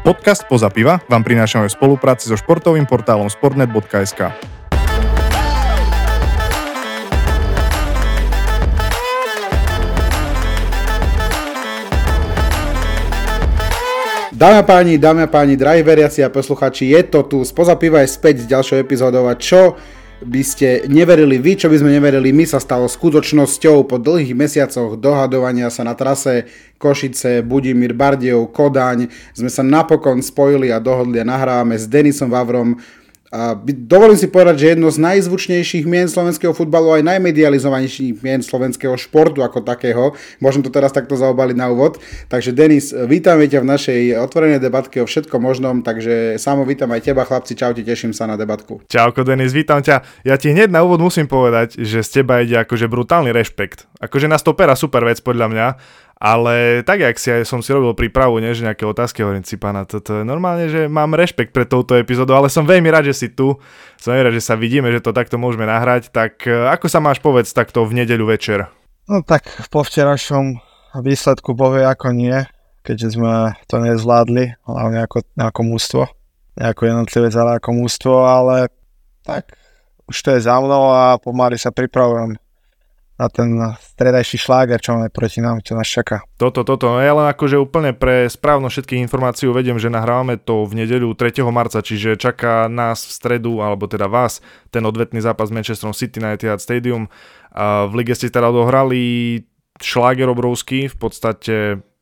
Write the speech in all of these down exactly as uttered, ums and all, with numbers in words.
Podcast Spoza piva vám prinášame v spolupráci so športovým portálom sportnet bodka es ká. Dámy a páni, dámy a páni, drahí veriaci a poslucháči, je to tu, Spoza piva je späť s ďalšou epizódou a čo by ste neverili vy, čo by sme neverili my, sa stalo skutočnosťou. Po dlhých mesiacoch dohadovania sa na trase Košice, Budimír, Bardejov, Kodaň sme sa napokon spojili a dohodli a nahrávame s Denisom Vavrom. A dovolím si povedať, že jedno z najzvučnejších mien slovenského futbalu, aj najmedializovanejších mien slovenského športu ako takého. Môžem to teraz takto zaobaliť na úvod. Takže Denis, vítame ťa v našej otvorenej debatke o všetkom možnom, takže Samo, vítam aj teba, chlapci, čaute, teším sa na debatku. Čauko Denis, vítam ťa. Ja ti hneď na úvod musím povedať, že z teba ide akože brutálny rešpekt. Akože na stopera super vec podľa mňa. Ale tak, jak si, som si robil prípravu, nie, že nejaké otázky, hovorím si, pána, toto je normálne, že mám rešpekt pre touto epizódou, ale som veľmi rád, že si tu, som veľmi rád, že sa vidíme, že to takto môžeme nahrať, tak ako sa máš, povedz takto v nedeľu večer? No tak po včerajšom výsledku povie ako nie, keďže sme to nezvládli, hlavne ako, ako mústvo, ako jednotlivec, ale ako mústvo, ale tak už to je za mnou a pomaly sa pripravujem na ten stredajší šláger, čo máme proti nám, čo nás čaká. Toto, toto, no ja len akože úplne pre správnosť všetkých informácií uvediem, že nahrávame to v nedeľu tretieho marca, čiže čaká nás v stredu, alebo teda vás, ten odvetný zápas s Manchesterom City na Etihad Stadium. A v lige ste teda dohrali šláger obrovský, v podstate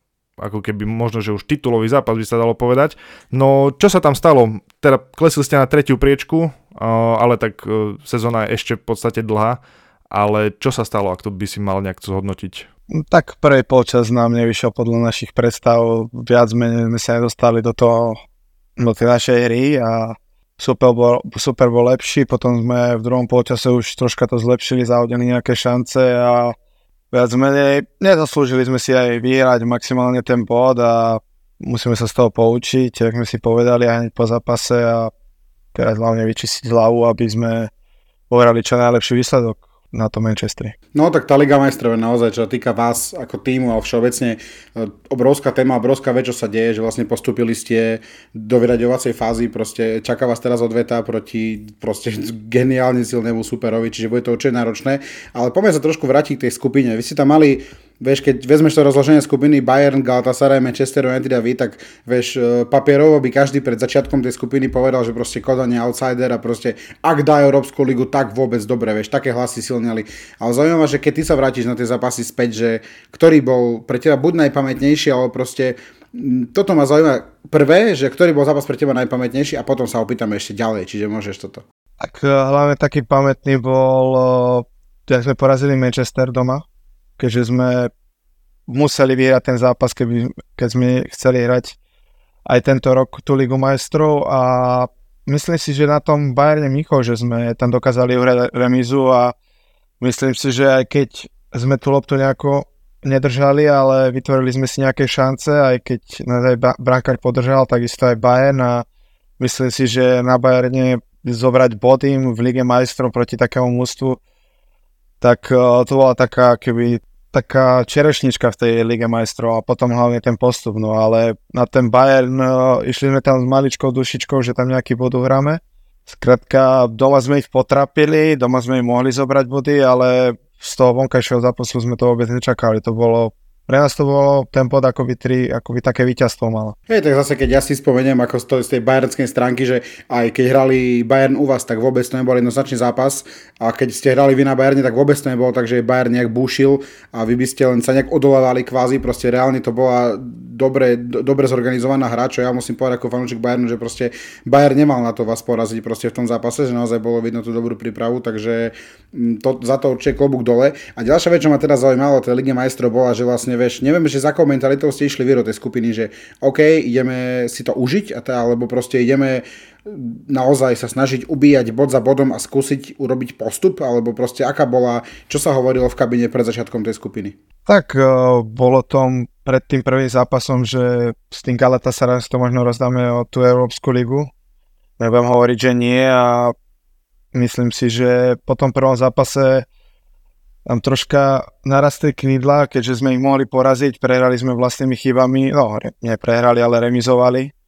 ako keby možno, že už titulový zápas by sa dalo povedať. No čo sa tam stalo? Teda klesli ste na tretiu priečku, ale tak sezóna je ešte v podstate dlhá. Ale čo sa stalo, ak to by si mal nejak zhodnotiť? Tak prvý polčas nám nevyšiel podľa našich predstav. Viac menej sme sa nedostali do toho, do tej našej hry a super bol, super bol lepší. Potom sme v druhom polčase už troška to zlepšili, zahodili nejaké šance a viac menej nezaslúžili sme si aj vyhrať maximálne ten bod a musíme sa z toho poučiť, jak sme si povedali aj po zápase a teraz hlavne vyčistiť hlavu, aby sme pohrali čo najlepší výsledok na to Manchesteri. No tak tá Liga majstrov je naozaj, čo sa týka vás ako tímu a všeobecne obrovská téma, obrovská vec, čo sa deje, že vlastne postúpili ste do vyraďovacej fázy, proste čaká vás teraz odveta proti proste geniálne silnému superovi, čiže bude to určite náročné, ale poďme sa trošku vrátiť k tej skupine. Vy ste tam mali, vieš, keď vezmeš to rozloženie skupiny Bayern, Galatasaray, Manchester United a vy, tak vieš, papierovo by každý pred začiatkom tej skupiny povedal, že proste Kodaň je outsider a proste ak dá Európsku ligu, tak vôbec dobre, vieš, také hlasy silneli. Ale zaujímavé, že keď ty sa vrátiš na tie zápasy späť, že ktorý bol pre teba buď najpamätnejší, alebo proste toto ma zaujíma prvé, že ktorý bol zápas pre teba najpamätnejší a potom sa opýtame ešte ďalej, čiže môžeš toto. Tak hlavne taký pamätný bol, keď sme porazili Manchester doma, keďže sme museli vyhrať ten zápas, keby, keď sme chceli hrať aj tento rok tú Ligu majstrov a myslím si, že na tom Bayerne Mníchov, že sme tam dokázali uhrať remízu a myslím si, že aj keď sme tú loptu nejako nedržali, ale vytvorili sme si nejaké šance, aj keď nás aj brankár podržal, takisto aj Bayern a myslím si, že na Bayerne zobrať body v Lige majstrov proti takému mužstvu, tak to bola taká keby taká čerešnička v tej Lige majstrov a potom hlavne ten postup, no ale na ten Bayern no, išli sme tam s maličkou dušičkou, že tam nejaký bod uhráme. Skrátka, doma sme ich potrapili, doma sme im mohli zobrať body, ale z toho vonkajšieho zápasu sme to vôbec nečakali, to bolo pre nás to bolo ten bod akoby, tri, akoby také víťazstvo malo. Hej, tak zase keď ja si spomeniem ako z, to, z tej bayernskej stránky, že aj keď hrali Bayern u vás, tak vôbec to nebol jednoznačný zápas a keď ste hrali vy na Bayerne, tak vôbec to nebolo, takže Bayern nejak búšil a vy by ste len sa nejak odolávali kvázi, proste reálne to bola dobre, do, dobre zorganizovaná hra, čo ja musím povedať ako fanúšik Bayernu, že proste Bayern nemal na to vás poraziť proste v tom zápase, že naozaj bolo vidno tú dobrú prípravu, takže to, za to určite klobúk dole. A ďalšia vec, čo ma teda zaujímalo tej Lige majstrov bola, že vlastne vieš, neviem, že za akou mentalitou ste išli vy do tej skupiny, že OK, ideme si to užiť, a tá, alebo proste ideme naozaj sa snažiť ubíjať bod za bodom a skúsiť urobiť postup, alebo proste aká bola, čo sa hovorilo v kabíne pred začiatkom tej skupiny? Tak uh, bolo tom pred tým prvým zápasom, že s tým Galatasaray to možno rozdáme o tú Európsku ligu. Nebudem hovoriť, že nie a myslím si, že po tom prvom zápase tam troška narastli krídla, keďže sme ich mohli poraziť, prehrali sme vlastnými chybami, no nie prehrali, ale remizovali.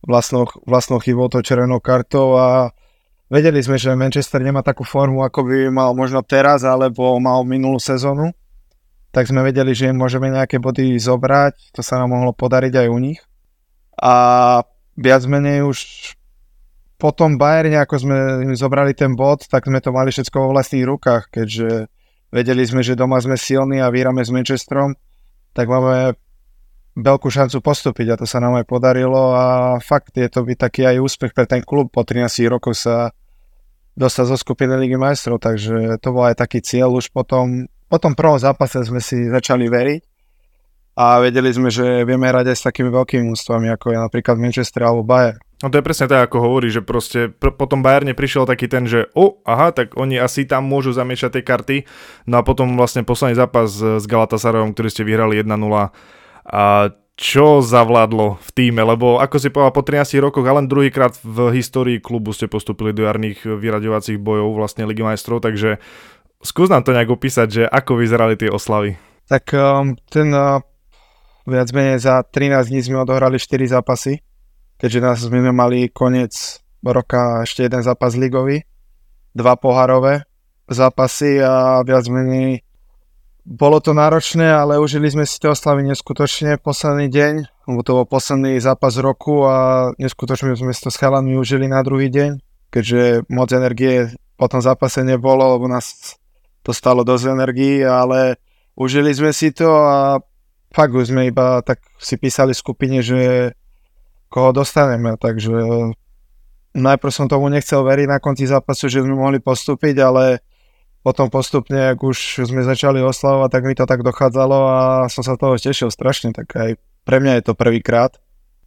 vlastnou, vlastnou chybou, to červenou kartou a vedeli sme, že Manchester nemá takú formu, ako by mal možno teraz, alebo mal minulú sezónu. Tak sme vedeli, že im môžeme nejaké body zobrať, to sa nám mohlo podariť aj u nich. A viac menej už po tom Bayerne, ako sme im zobrali ten bod, tak sme to mali všetko vo vlastných rukách, keďže vedeli sme, že doma sme silní a vyhráme s Manchesterom, tak máme veľkú šancu postúpiť a to sa nám aj podarilo a fakt je to byť taký aj úspech pre ten klub. Po trinástich rokoch sa dostať zo skupiny Ligy majstrov, takže to bol aj taký cieľ. Už potom, po tom prvom zápase sme si začali veriť a vedeli sme, že vieme hrať aj s takými veľkými ústvami, ako je napríklad Manchester alebo Bayern. No to je presne tak, ako hovorí, že proste pr- po tom Bayerne prišiel taký ten, že o, aha, tak oni asi tam môžu zamiešať tie karty. No a potom vlastne posledný zápas s Galatasarayom, ktorý ste vyhrali jeden nula. A čo zavládlo v tíme? Lebo ako si povedal, po trinástich rokoch a len druhýkrát v histórii klubu ste postúpili do jarných vyraďovacích bojov vlastne Ligy majstrov, takže skús nám to nejak opísať, že ako vyzerali tie oslavy. Tak um, ten uh, viac menej za trinásť dní sme odohrali štyri zápasy, keďže nás sme mali koniec roka ešte jeden zápas ligový, dva pohárové zápasy a viac menej bolo to náročné, ale užili sme si to oslavy neskutočne posledný deň, lebo to bol posledný zápas roku a neskutočne sme si to s chalanmi užili na druhý deň, keďže moc energie po tom zápase nebolo, lebo nás to stalo dosť energií, ale užili sme si to a fakt už sme iba tak si písali v skupine, že koho dostaneme, takže najprv som tomu nechcel veriť na konci zápasu, že sme mohli postúpiť, ale potom postupne, ak už sme začali oslavovať, tak mi to tak dochádzalo a som sa toho tešil strašne, tak aj pre mňa je to prvýkrát.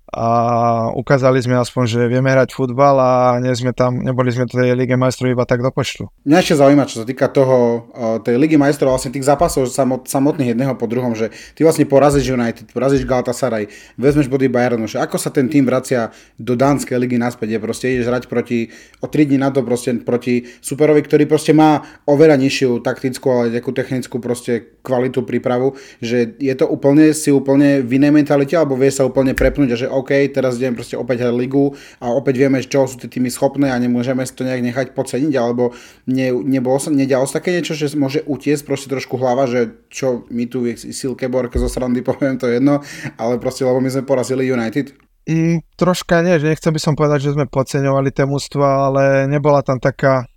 A ukázali sme aspoň, že vieme hrať futbal a nie sme tam, neboli sme v tej Lige majstrov iba tak do počtu. Mňa ešte zaujíma, čo sa týka toho, tej Ligy majstrov, vlastne tých zápasov samotných jedného po druhom, že ty vlastne porazíš United, porazíš Galatasaray, vezmeš body Bayernu, že ako sa ten tým vracia do dánskej ligy naspäť, je proste ideš hrať proti, o tri dní na to proste proti superovi, ktorý proste má oveľa nižšiu taktickú, ale takú technickú proste kvalitu prípravu, že je to úplne, si úplne v inej mentalite, alebo vie sa úplne prepnúť a že OK, teraz ideme proste opäť hrať ligu a opäť vieme, čo sú tie týmy schopné a nemôžeme si to nejak nechať podceniť, alebo ne, nebolo sa, nedialo sa také niečo, že môže utiesť proste trošku hlava, že čo my tu Silkeborg zo srandy poviem, to je jedno, ale proste, lebo my sme porazili United. Mm, troška nie, že nechcel by som povedať, že sme podceňovali tie mužstva, ale nebola tam taká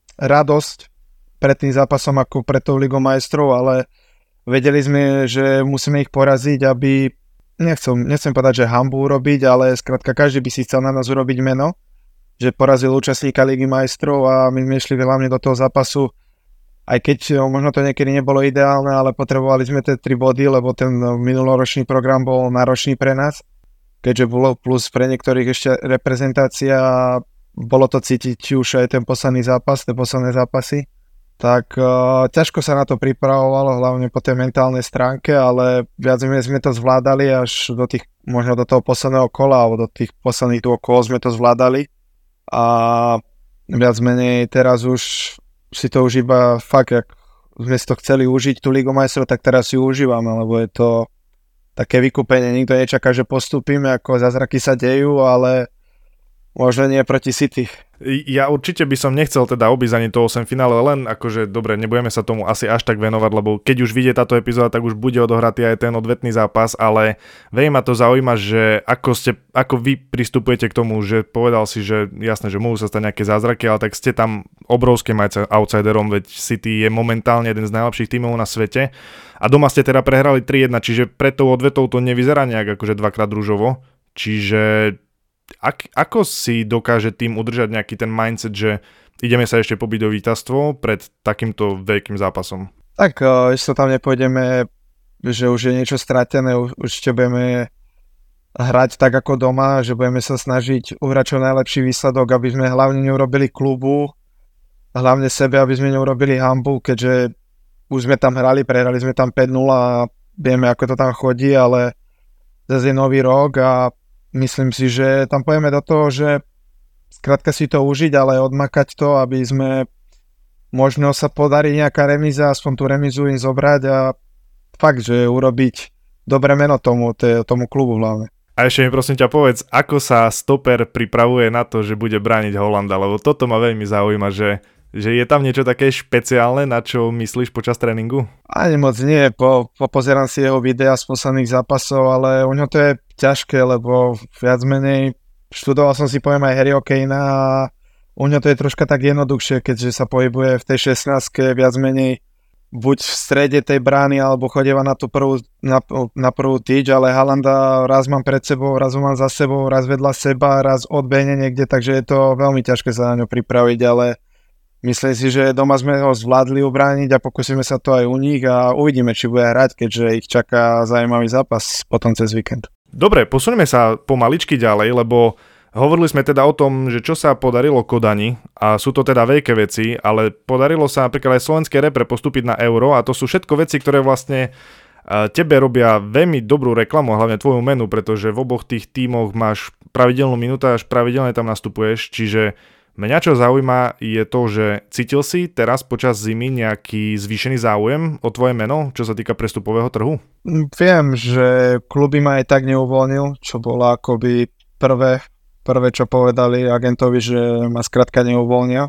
radosť pred tým zápasom ako pred tou Ligou majstrov, ale vedeli sme, že musíme ich poraziť, aby Nechcem, nechcem povedať, že hanbu urobiť, ale skrátka každý by si chcel na nás urobiť meno, že porazil účastníka Ligy majstrov a my sme išli hlavne do toho zápasu, aj keď možno to niekedy nebolo ideálne, ale potrebovali sme tie tri body, lebo ten minuloročný program bol náročný pre nás, keďže bolo plus pre niektorých ešte reprezentácia a bolo to cítiť už aj ten posledný zápas, tie posledné zápasy. Tak uh, ťažko sa na to pripravovalo, hlavne po tej mentálnej stránke, ale viac menej sme to zvládali až do tých, možno do toho posledného kola, alebo do tých posledných dvoch kol sme to zvládali a viac menej teraz už si to už iba fakt, jak sme si to chceli užiť, tú Ligu majstrov, tak teraz si užívame, lebo je to také vykúpenie, nikto nečaká, že postúpime, ako zázraky sa dejú, ale možno nie proti City. Ja určite by som nechcel teda obísť ani to osemfinále, len akože dobre, nebudeme sa tomu asi až tak venovať, lebo keď už vyjde táto epizóda, tak už bude odohratý aj ten odvetný zápas, ale veľmi ma to zaujíma, že ako, ste, ako vy pristupujete k tomu, že povedal si, že jasné, že môžu sa stať nejaké zázraky, ale tak ste tam obrovským outsiderom, veď City je momentálne jeden z najlepších tímov na svete a doma ste teda prehrali tri jedna, čiže pred tou odvetou to nevyzerá nejak akože dvakrát rúžovo, čiže Ak, ako si dokáže tým udržať nejaký ten mindset, že ideme sa ešte pobiť o víťazstvo pred takýmto veľkým zápasom? Tak uh, ešte tam nepôjdeme, že už je niečo stratené, určite budeme hrať tak ako doma, že budeme sa snažiť uhrať čo najlepší výsledok, aby sme hlavne neurobili klubu, hlavne sebe, aby sme neurobili hanbu, keďže už sme tam hrali, prehrali sme tam päť nula a vieme, ako to tam chodí, ale zase je nový rok a myslím si, že tam pojeme do toho, že skrátka si to užiť, ale odmakať to, aby sme možno sa podarí nejaká remíza, aspoň tú remízu im zobrať a fakt, že urobiť dobré meno tomu, tomu klubu hlavne. A ešte mi prosím ťa povedz, ako sa stoper pripravuje na to, že bude brániť Holanda, lebo toto ma veľmi zaujíma, že, že je tam niečo také špeciálne, na čo myslíš počas tréningu? Ani moc nie, po, po pozerám si jeho videa z posledných zápasov, ale u ňo to je ťažké, lebo viac menej študoval som si poviem aj Harryho Kanea a u ňo to je troška tak jednoduchšie, keďže sa pohybuje v tej šestnástke viac menej buď v strede tej brány, alebo chodieva na tú prvú, na, na prvú týč, ale Haalanda raz mám pred sebou, raz ho mám za sebou, raz vedľa seba, raz odbehne niekde, takže je to veľmi ťažké sa na ňo pripraviť, ale myslím si, že doma sme ho zvládli ubrániť a pokúsime sa to aj u nich a uvidíme, či bude hrať, keďže ich čaká zaujímavý zápas potom cez víkend. Dobre, posunieme sa pomaličky ďalej, lebo hovorili sme teda o tom, že čo sa podarilo Kodani a sú to teda veľké veci, ale podarilo sa napríklad aj slovenské repre postúpiť na Euro a to sú všetko veci, ktoré vlastne tebe robia veľmi dobrú reklamu, hlavne tvoju menu, pretože v oboch tých tímoch máš pravidelnú minútáž, pravidelne tam nastupuješ, čiže mňa čo zaujíma je to, že cítil si teraz počas zimy nejaký zvýšený záujem o tvoje meno, čo sa týka prestupového trhu? Viem, že kluby ma aj tak neuvoľnil, čo bolo akoby prvé Prvé, čo povedali agentovi, že ma skrátka neuvoľnia.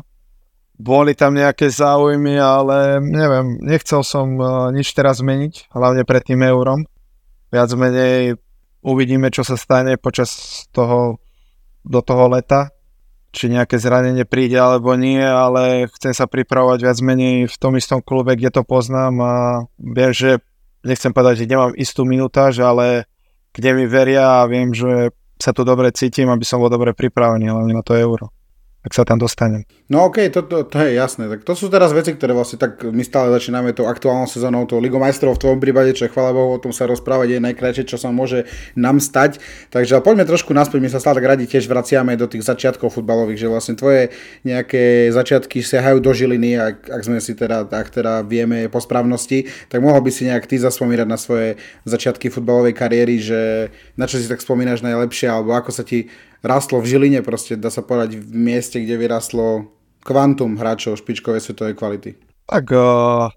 Boli tam nejaké záujmy, ale neviem, nechcel som nič teraz zmeniť, hlavne pred tým eurom. Viac menej uvidíme, čo sa stane počas toho, do toho leta, či nejaké zranenie príde alebo nie, ale chcem sa pripravovať viac menej v tom istom klube, kde to poznám a viem, že nechcem povedať, že nemám istú minutáž, ale kde mi veria a viem, že sa tu dobre cítim, aby som bol dobre pripravený, hlavne na to euro, ak sa tam dostanem. No okej, okay, to, to, to je jasné. Tak to sú teraz veci, ktoré vlastne tak my stále začíname tou aktuálnou sezónou, tou Ligou majstrov v tvojom prípade, čo chvála Bohu, o tom sa rozprávať je najkrajšie, čo sa môže nám stať. Takže poďme trošku naspäť, my sa stále tak radi tiež vraciame do tých začiatkov futbalových, že vlastne tvoje nejaké začiatky siahajú do Žiliny, ak, ak sme si teda, ak teda vieme po správnosti, tak mohol by si nejak ty zaspomínať na svoje začiatky futbalovej kariéry, že na čo si tak spomínaš najlepšie, alebo ako sa ti rastlo v Žiline, proste dá sa povedať v mieste, kde vyrastlo kvantum hráčov špičkovej svetovej kvality. Tak uh,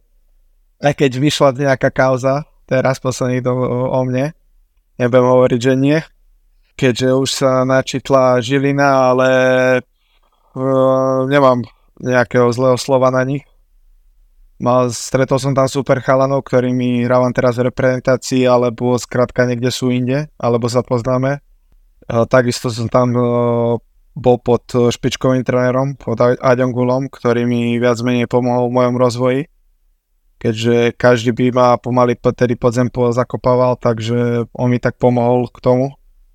aj keď vyšla nejaká kauza teraz posledných do, o mne, nebudem hovoriť, že nie, keďže už sa načítla Žilina, ale uh, nemám nejakého zlého slova na nich. Mal, stretol som tam super chalanov, ktorými hrávam teraz v reprezentácii, alebo skrátka niekde sú inde, alebo sa poznáme. Uh, takisto som tam uh, bol pod špičkovým trénerom, pod Aďom Gulom, ktorý mi viac menej pomohol v mojom rozvoji, keďže každý by ma pomaly tedy pod zem zakopával, takže on mi tak pomohol k tomu.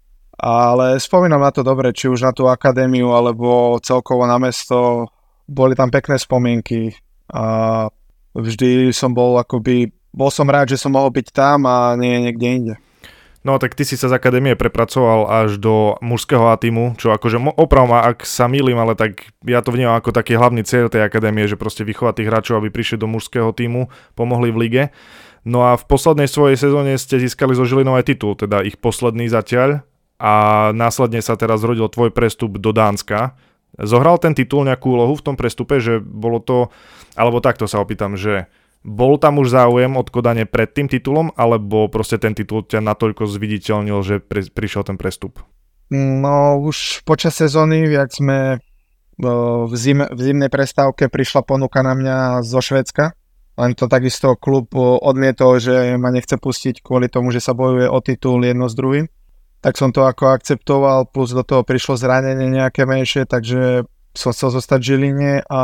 Ale spomínam na to dobre, či už na tú akadémiu, alebo celkovo na mesto, boli tam pekné spomienky a vždy som bol akoby, bol som rád, že som mohol byť tam a nie niekde inde. No tak ty si sa z akadémie prepracoval až do mužského A tímu, čo akože oprav ma, ak sa mýlim, ale tak ja to vnímam ako taký hlavný cieľ tej akadémie, že proste vychovať tých hráčov, aby prišli do mužského tímu, pomohli v lige. No a v poslednej svojej sezóne ste získali zo Žilinou aj titul, teda ich posledný zatiaľ a následne sa teraz zrodil tvoj prestup do Dánska. Zohral ten titul nejakú úlohu v tom prestupe, že bolo to, alebo takto sa opýtam, že bol tam už záujem od Kodane pred tým titulom, alebo proste ten titul ťa natoľko zviditeľnil, že pri, prišiel ten prestup? No už počas sezóny, viac sme v, zim, v zimnej prestávke prišla ponuka na mňa zo Švédska, len to takisto klub odmietol, že ma nechce pustiť kvôli tomu, že sa bojuje o titul jedno s druhým. Tak som to ako akceptoval, plus do toho prišlo zranenie nejaké menšie, takže som chcel zostať v Žiline a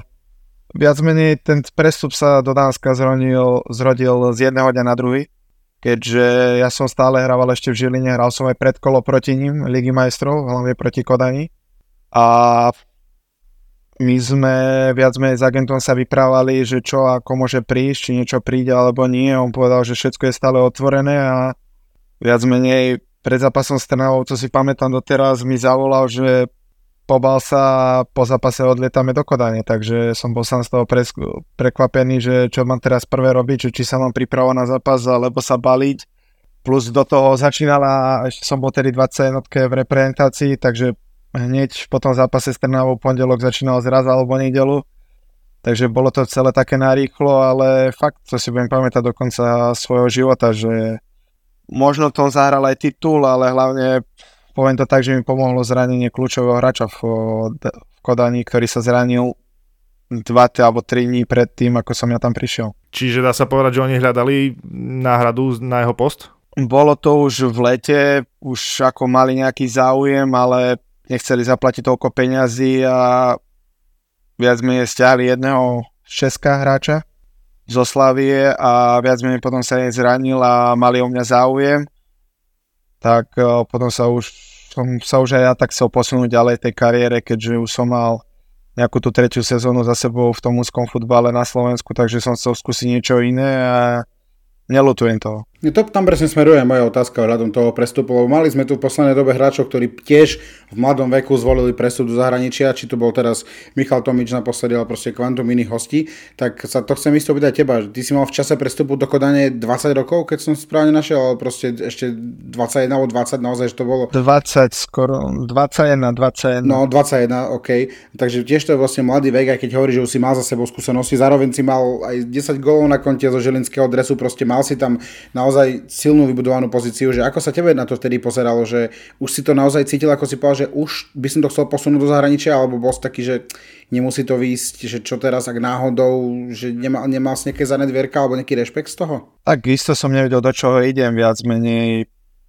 viac menej ten prestup sa do Dánska zrodil, zrodil z jedného dňa na druhý, keďže ja som stále hrával ešte v Žiline, hral som aj predkolo proti ním, Ligy majstrov, hlavne proti Kodani. A my sme viac menej s agentom sa vyprávali, že čo ako môže prísť, či niečo príde alebo nie. On povedal, že všetko je stále otvorené a viac menej pred zápasom s Trnavou, co si pamätám doteraz, mi zavolal, že pobal sa, po zápase odlietame do Kodane, takže som bol sám z toho pre, prekvapený, že čo mám teraz prvé robiť, že či sa mám pripravovať na zápas, alebo sa baliť. Plus do toho začínala, ešte som bol tedy dvadsať jednotke v reprezentácii, takže hneď po tom zápase s Trnavou pondelok začínal zraz alebo nedelu. Takže bolo to celé také narýchlo, ale fakt, to si budem pamätať do konca svojho života, že možno to zahral aj titul, ale hlavne poviem to tak, že mi pomohlo zranenie kľúčového hráča v, v Kodani, ktorý sa zranil dva alebo tri dní pred tým, ako som ja tam prišiel. Čiže dá sa povedať, že oni hľadali náhradu na jeho post? Bolo to už v lete, už ako mali nejaký záujem, ale nechceli zaplatiť toľko peňazí a viac menej stiahli jedného česká hráča zo Slavie a viac menej potom sa jej zranil a mali o mňa záujem. Tak uh, potom sa už, som sa už aj ja tak chcel posunúť ďalej tej kariére, keďže už som mal nejakú tú tretiu sezónu za sebou v tom úzkom futbale na Slovensku, takže som chcel skúsiť niečo iné a neľutujem toho. To tam presne smeruje moja otázka ohľadom toho prestupu, lebo mali sme tu v poslednej dobe hráčov, ktorí tiež v mladom veku zvolili prestup do zahraničia, či to bol teraz Michal Tomič naposledy, ale proste kvantum iných hostí, tak sa to chcem isto opýtať teba. Ty si mal v čase prestupu do Kodane dvadsať rokov, keď som správne našiel, ale proste ešte dvadsaťjeden alebo dvadsať, naozaj, že to bolo... dvadsať skoro, dvadsaťjeden, dvadsaťjeden. No, dvadsaťjeden, OK. Takže tiež to je vlastne mladý vek, aj keď hovorí, že už si mal za sebou skúsenosti, zároveň si mal aj desať gólov na konte zo žilinského dresu, proste mal si tam naozaj silnú vybudovanú pozíciu, že ako sa tebe na to vtedy pozeralo, že už si to naozaj cítil, ako si povedal, že už by som to chcel posunúť do zahraničia, alebo bol si taký, že nemusí to výjsť, že čo teraz, ak náhodou, že nemal, nemal si nejaké zanedvierka alebo nejaký rešpekt z toho? Tak isto som nevedel, do čoho idem, viac menej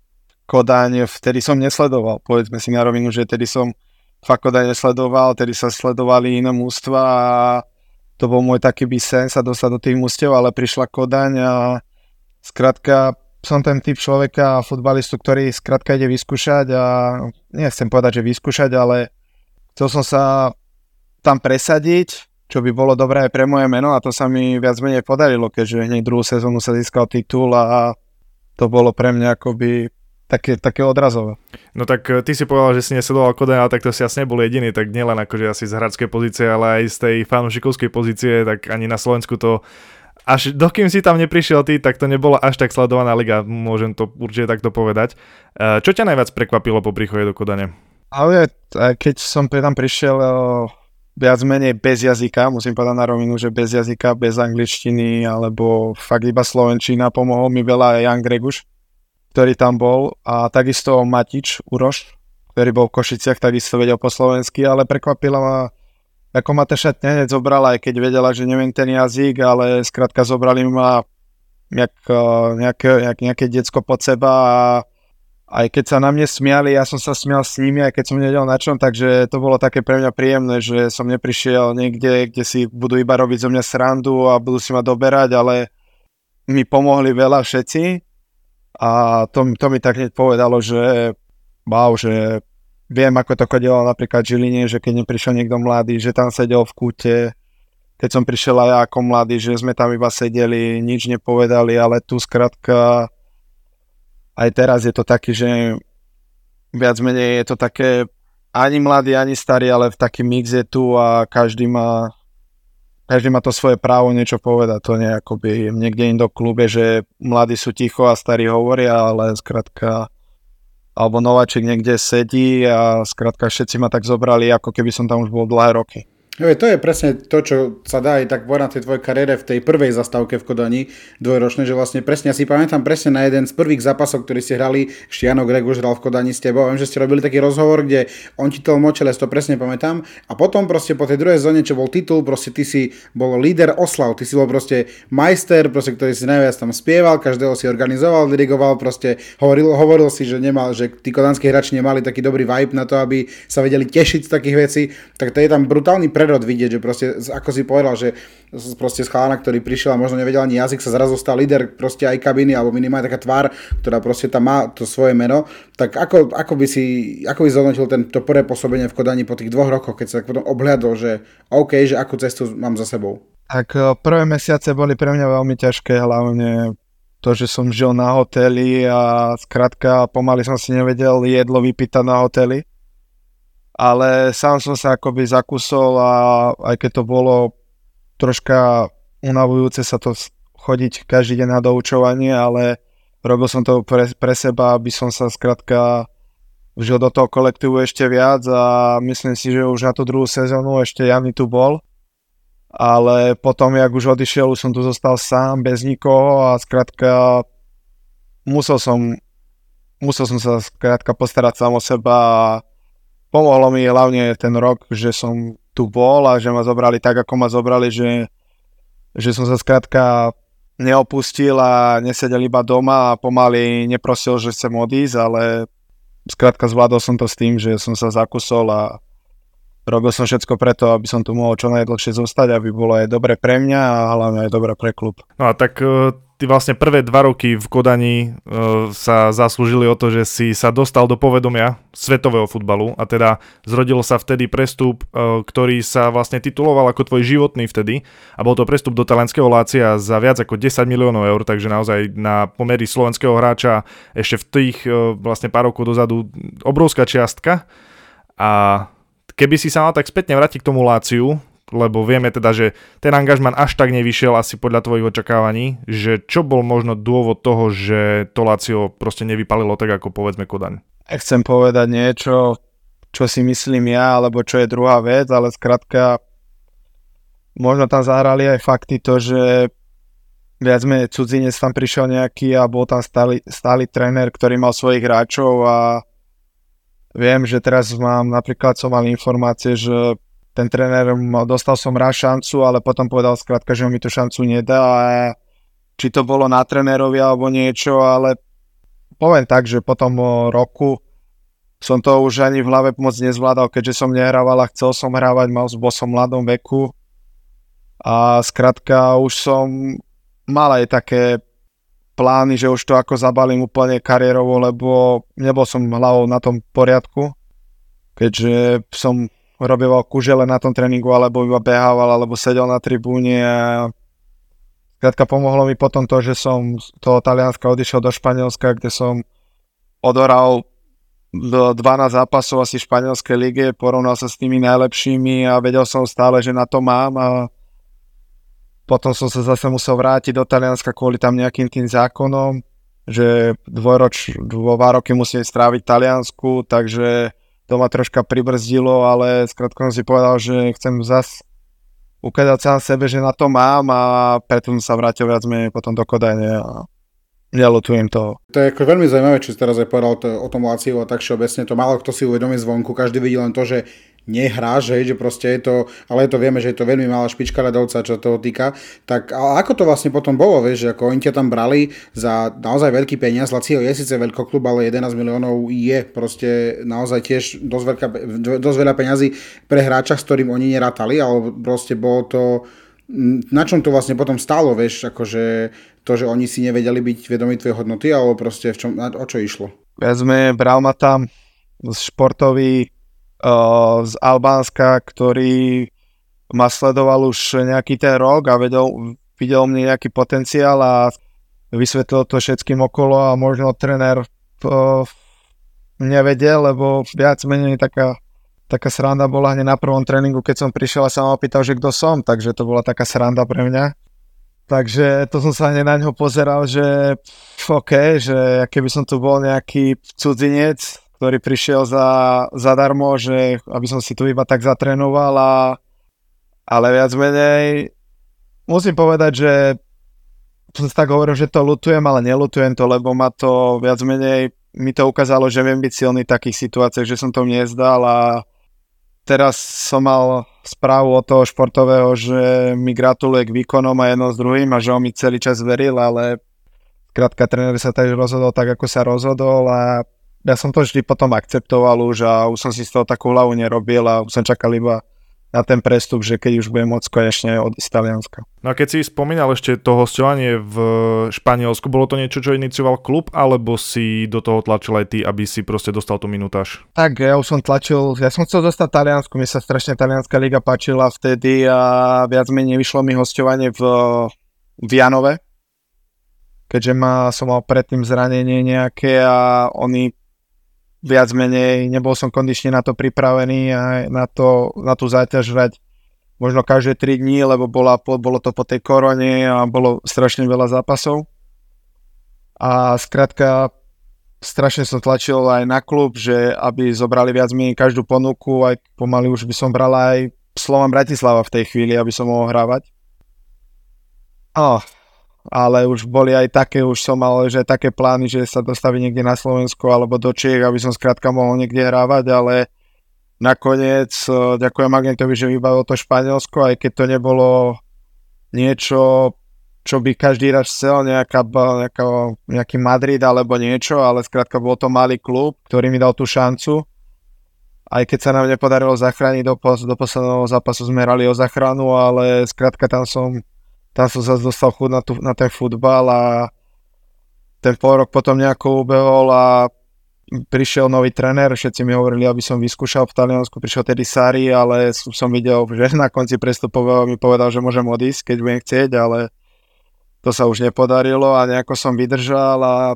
Kodáň, vtedy som nesledoval, povedzme si na rovinu, že vtedy som fakt Kodáň nesledoval, vtedy sa sledovali iné mužstva a to bol môj taký by sen sa dostať do tých mužstiev, ale prišla Kodáň a skrátka som ten typ človeka a futbalistu, ktorý skrátka ide vyskúšať a nechcem povedať, že vyskúšať, ale chcel som sa tam presadiť, čo by bolo dobré aj pre moje meno a to sa mi viac menej podarilo, keďže hneď druhú sezónu sa získal titul a to bolo pre mňa akoby také, také odrazové. No tak ty si povedal, že si nesledoval Kodaň, ale tak to si asi nebol jediný, tak nielen akože asi z hráčskej pozície, ale aj z tej fanúšikovskej pozície, tak ani na Slovensku to až dokým si tam neprišiel ty, tak to nebola až tak sledovaná liga, môžem to určite takto povedať. Čo ťa najviac prekvapilo po príchode do Kodane? Ale keď som tam prišiel viac menej bez jazyka, musím povedať na rovinu, že bez jazyka, bez angličtiny, alebo fakt iba slovenčina, pomohol mi veľa aj Jan Greguš, ktorý tam bol a takisto Matič Uroš, ktorý bol v Košiciach, takisto vedel po slovensky, ale prekvapila ma ako ma tá šatňa hneď zobrala, aj keď vedela, že neviem ten jazyk, ale skrátka zobrali ma nejak, nejaké, nejak, nejaké decko pod seba a aj keď sa na mne smiali, ja som sa smial s nimi, aj keď som nevedel na čom, takže to bolo také pre mňa príjemné, že som neprišiel niekde, kde si budú iba robiť zo mňa srandu a budú si ma doberať, ale mi pomohli veľa všetci a to, to mi tak hneď povedalo, že wow, že viem, ako to chodilo napríklad v Žiline, že keď neprišiel niekto mladý, že tam sedel v kúte. Keď som prišiel aj ja ako mladý, že sme tam iba sedeli, nič nepovedali, ale tu skrátka aj teraz je to taký, že viac menej je to také ani mladý, ani starý, ale v taký mix je tu a každý má každý má to svoje právo niečo povedať. To nie je akoby niekde indo v klube, že mladí sú ticho a starí hovoria, ale skrátka alebo nováčik niekde sedí a skrátka všetci ma tak zobrali, ako keby som tam už bol dlhé roky. To je presne to, čo sa dá aj tak povedať na tej tvojej kariére v tej prvej zastávke v Kodani dvojročnej, že vlastne presne, ja si pamätám presne na jeden z prvých zápasov, ktorý ste hrali, ešte Jano Greguš hral v Kodani s tebou, viem, že ste robili taký rozhovor, kde on ti tlmočil, ja si to presne pamätám, a potom proste po tej druhej zóne, čo bol titul, proste ty si bol líder oslav, ty si bol proste majster, proste, ktorý si najviac tam spieval, každého si organizoval, dirigoval, proste hovoril, hovoril si, že nemal, že tí kodanskí hráči nemali taký dobrý vibe na to, aby sa vedeli tešiť z takých vecí, tak to je tam brutálny prerod vidieť, že proste, ako si povedal, že proste z chalana, ktorý prišiel a možno nevedel ani jazyk, sa zrazu stal líder proste aj kabiny, alebo minimálne taká tvár, ktorá proste tam má to svoje meno, tak ako, ako by si, ako by zhodnotil ten, to prvé pôsobenie v Kodani po tých dvoch rokoch, keď sa tak potom obhľadol, že OK, že akú cestu mám za sebou? Tak prvé mesiace boli pre mňa veľmi ťažké, hlavne to, že som žil na hoteli a skrátka pomaly som si nevedel jedlo vypýtať na hoteli. Ale sám som sa akoby zakusol a aj keď to bolo troška unavujúce sa to chodiť každý deň na doučovanie, ale robil som to pre, pre seba, aby som sa skrátka vžil do toho kolektívu ešte viac a myslím si, že už na tú druhú sezónu ešte Jany tu bol. Ale potom, jak už odišiel, už som tu zostal sám, bez nikoho a skrátka musel som, musel som sa skrátka postarať sám o seba a pomohlo mi hlavne ten rok, že som tu bol a že ma zobrali tak, ako ma zobrali, že, že som sa skrátka neopustil a nesedel iba doma a pomaly neprosil, že chcem odísť, ale skrátka zvládol som to s tým, že som sa zakusol a robil som všetko preto, aby som tu mohol čo najdlhšie zostať, aby bolo aj dobre pre mňa a hlavne aj dobre pre klub. No a tak ty vlastne prvé dva roky v Kodani uh, sa zaslúžili o to, že si sa dostal do povedomia svetového futbalu a teda zrodil sa vtedy prestup, uh, ktorý sa vlastne tituloval ako tvoj životný vtedy a bol to prestup do talianskeho Lácia za viac ako desať miliónov eur, takže naozaj na pomery slovenského hráča ešte v tých uh, vlastne pár rokov dozadu obrovská čiastka. A keby si sa mal tak spätne vrátiť k tomu Láciu, lebo vieme teda, že ten angažman až tak nevyšiel asi podľa tvojich očakávaní, že čo bol možno dôvod toho, že to Lácio proste nevypalilo tak ako povedzme Kodaň? Chcem povedať niečo, čo si myslím ja, alebo čo je druhá vec, ale skrátka možno tam zahrali aj fakty to, že viac menej cudzinec tam prišiel nejaký a bol tam stály, stály tréner, ktorý mal svojich hráčov a viem, že teraz mám, napríklad som mal informácie, že ten tréner, dostal som raz šancu, ale potom povedal skrátka, že mi tú šancu nedá a či to bolo na trénerovi alebo niečo, ale poviem tak, že po tom roku som to už ani v hlave moc nezvládal, keďže som nehrával a chcel som hrávať, mal bol som v mladom veku a skrátka už som mal aj také plány, že už to ako zabalím úplne kariérovo, lebo nebol som hlavou na tom poriadku, keďže som robieval kužele na tom tréningu, alebo iba behával, alebo sedel na tribúne a skrátka pomohlo mi potom to, že som z toho Talianska odišiel do Španielska, kde som odohral dvanásť zápasov asi v španielskej lige, porovnal sa s tými najlepšími a vedel som stále, že na to mám a potom som sa zase musel vrátiť do Talianska kvôli tam nejakým tým zákonom, že dvojroč, dva roky musím stráviť v Taliansku, takže to ma troška pribrzdilo, ale skrátka som si povedal, že chcem zas ukázať sám sebe, že na to mám a preto som sa vrátil viac menej potom do Kodane a neľutujem toho. To je ako veľmi zaujímavé, čo si teraz aj povedal to, o tom Láciu a tak všeobecne to málo kto si uvedomí zvonku, každý vidí len to, že nehrá, že, že proste je to, ale to vieme, že je to veľmi malá špička ľadovca, čo toho týka, tak ale ako to vlastne potom bolo, vieš, že ako oni ťa tam brali za naozaj veľký peniaz, Lazio je síce veľkoklub, ale jedenásť miliónov je proste naozaj tiež dosť, veľká, dosť veľa peňazí pre hráča, s ktorým oni nerátali, ale proste bolo to, na čom to vlastne potom stálo, vieš, akože to, že oni si nevedeli byť vedomí tvojej hodnoty, alebo proste v čom, o čo išlo? Ja sme, bral ma tam športový z Albánska, ktorý ma sledoval už nejaký ten rok a vedel, videl mne nejaký potenciál a vysvetlil to všetkým okolo a možno tréner to nevedel, lebo viac menej taká, taká sranda bola hneď na prvom tréningu, keď som prišiel a sa ma opýtal, že kto som, takže to bola taká sranda pre mňa. Takže to som sa hneď na ňo pozeral, že OK, že keby som tu bol nejaký cudzinec, ktorý prišiel za, zadarmo, že aby som si tu iba tak zatrénoval a, ale viac menej musím povedať, že som si tak hovoril, že to ľutujem, ale neľutujem to, lebo ma to viac menej mi to ukázalo, že viem byť silný v takých situáciách, že som to nevzdal a teraz som mal správu od toho športového, že mi gratuluje k výkonom a jedno s druhým a že on mi celý čas veril, ale skrátka tréner sa tak rozhodol tak, ako sa rozhodol a ja som to vždy potom akceptoval už a už som si z toho takú hlavu nerobil a už som čakal iba na ten prestup, že keď už budem môcť konečne odísť z Talianska. No a keď si spomínal ešte to hosťovanie v Španielsku, bolo to niečo, čo inicioval klub, alebo si do toho tlačil aj ty, aby si proste dostal tú minutáž? Tak ja už som tlačil, ja som chcel dostať Taliansku, mi sa strašne talianská liga páčila vtedy a viac menej vyšlo mi hosťovanie v, v Janove, keďže ma, som mal predtým zranenie nejaké a oni viac menej, nebol som kondične na to pripravený a na, to, na tú záťaž hrať možno každé tri dní, lebo bola, bolo to po tej korone a bolo strašne veľa zápasov. A skrátka, strašne som tlačil aj na klub, že aby zobrali viac menej každú ponuku, aj pomaly už by som bral aj Slovan Bratislava v tej chvíli, aby som mohol hrávať. A ale už boli aj také, už som mal, že také plány, že sa dostaví niekde na Slovensku alebo do Čiech, aby som skrátka mohol niekde hrávať, ale nakoniec ďakujem agentovi, že vybavil to Španielsko, aj keď to nebolo niečo, čo by každý raz chcel, nejaká, nejaká, nejaký Madrid alebo niečo, ale skrátka bol to malý klub, ktorý mi dal tú šancu. Aj keď sa nám nepodarilo zachrániť, do, do posledného zápasu sme hrali o záchranu, ale skrátka tam som, tam som zase dostal chuť na, tu, na ten futbal a ten pol rok potom nejako ubehol a prišiel nový tréner, všetci mi hovorili, aby som vyskúšal v Taliansku, prišiel tedy Sarri, ale som videl, že na konci prestupového mi povedal, že môžem odísť, keď budem chcieť, ale to sa už nepodarilo a nejako som vydržal a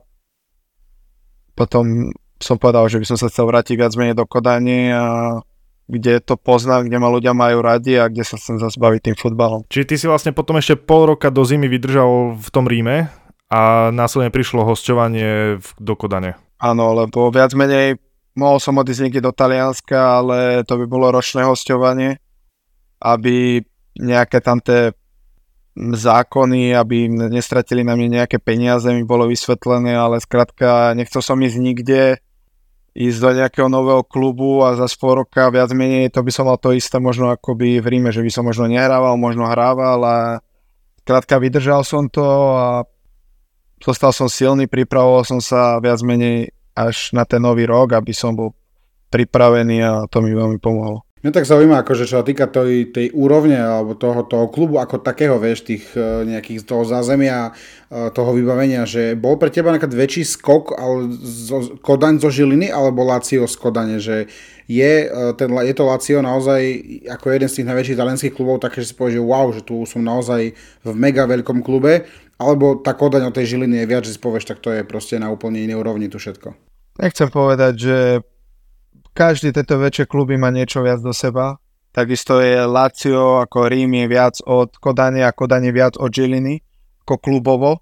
potom som povedal, že by som sa chcel vrátiť viac menej do Kodane a kde to poznám, kde ma ľudia majú radi a kde sa chcem zase baviť tým futbalom. Čiže ty si vlastne potom ešte pol roka do zimy vydržal v tom Ríme a následne prišlo hosťovanie do Kodane. Áno, lebo viac menej mohol som odísť niekde do Talianska, ale to by bolo ročné hosťovanie, aby nejaké tam tie zákony, aby nestratili na mne nejaké peniaze, mi bolo vysvetlené, ale skrátka nechcel som ísť nikde, ísť do nejakého nového klubu a za pol roka viac menej to by som mal to isté možno akoby v Ríme, že by som možno nehrával, možno hrával a skrátka vydržal som to a zostal som silný, pripravoval som sa viac menej až na ten nový rok, aby som bol pripravený a to mi veľmi pomohlo. Mňa tak zaujíma, akože čo sa týka tej, tej úrovne alebo toho, toho klubu ako takého, vieš, tých nejakých toho zázemia, toho vybavenia, že bol pre teba nejaký väčší skok ale zo, Kodaň zo Žiliny alebo Lazio z Kodane, že je, ten, je to Lazio naozaj ako jeden z tých najväčších talianských klubov také, že si povie, že wow, že tu som naozaj v mega veľkom klube, alebo tá Kodaň od tej Žiliny je viac, že si povieš, tak to je proste na úplne inej úrovni tu všetko. Nechcem povedať, že každý tieto väčšie kluby má niečo viac do seba. Takisto je Lazio ako Rím je viac od Kodane a Kodane viac od Žiliny ako klubovo.